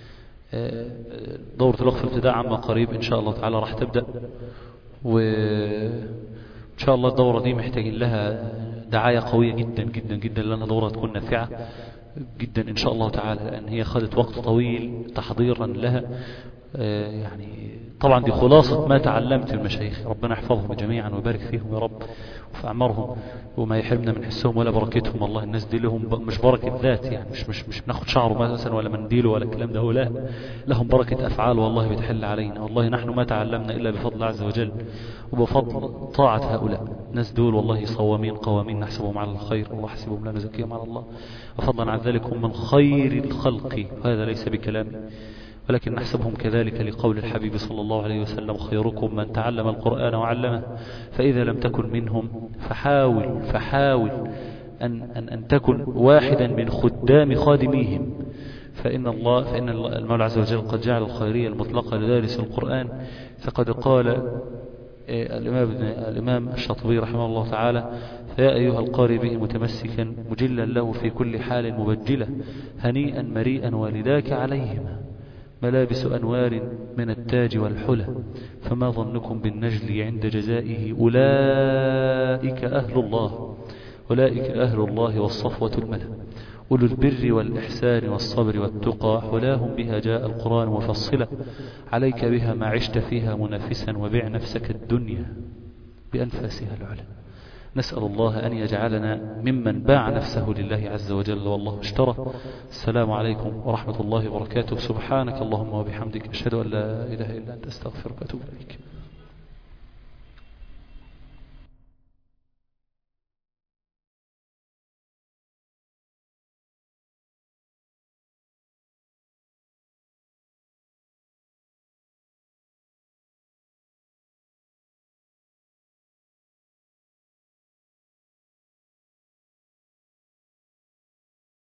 دورة الوقف الابتداء عما قريب إن شاء الله تعالى راح تبدأ، وإن شاء الله الدورة دي محتاجين لها دعاية قوية جدا جدا جدا، لأنها دورة تكون نافعة جدا إن شاء الله تعالى، لأن هي خدت وقت طويل تحضيرا لها. يعني طبعا دي خلاصة ما تعلمت من المشايخ، ربنا يحفظهم جميعا ويبارك فيهم يا رب وفي أعمارهم، وما يحرمنا من حسهم ولا بركتهم. والله الناس دي لهم مش بركة ذات، يعني مش بناخد شعره مثلا ولا منديله ولا الكلام ده، لا، لهم بركة أفعال والله بتحل علينا. والله نحن ما تعلمنا إلا بفضل الله عز وجل وبفضل طاعة هؤلاء الناس دول، والله صوامين قوامين نحسبهم على الخير، الله حسبهم لا نزكيهم على الله، وفضلا عن ذلك هم من خير الخلق، وهذا ليس بكلامي ولكن نحسبهم كذلك لقول الحبيب صلى الله عليه وسلم: خيركم من تعلم القرآن وعلمه. فإذا لم تكن منهم فحاول أن تكن واحدا من خدام خادميهم، فإن المولى عز وجل قد جعل الخيرية المطلقة لدارس القرآن. فقد قال الإمام الشاطبي رحمه الله تعالى: فيا أيها القارئ به متمسكا مجلا له في كل حال مبجلة، هنيئا مريئا والداك عليهما ملابس أنوار من التاج والحلى، فما ظنكم بالنجل عند جزائه؟ أولئك أهل الله والصفوة الملا، أولو البر والإحسان والصبر والتقى، حلاهم بها جاء القرآن مفصلا، عليك بها ما عشت فيها منافسا، وبع نفسك الدنيا بأنفاسها العلا. نسأل الله أن يجعلنا ممن باع نفسه لله عز وجل والله اشترى. السلام عليكم ورحمة الله وبركاته. سبحانك اللهم وبحمدك، أشهد أن لا إله إلا أنت، أستغفرك وأتوب إليك.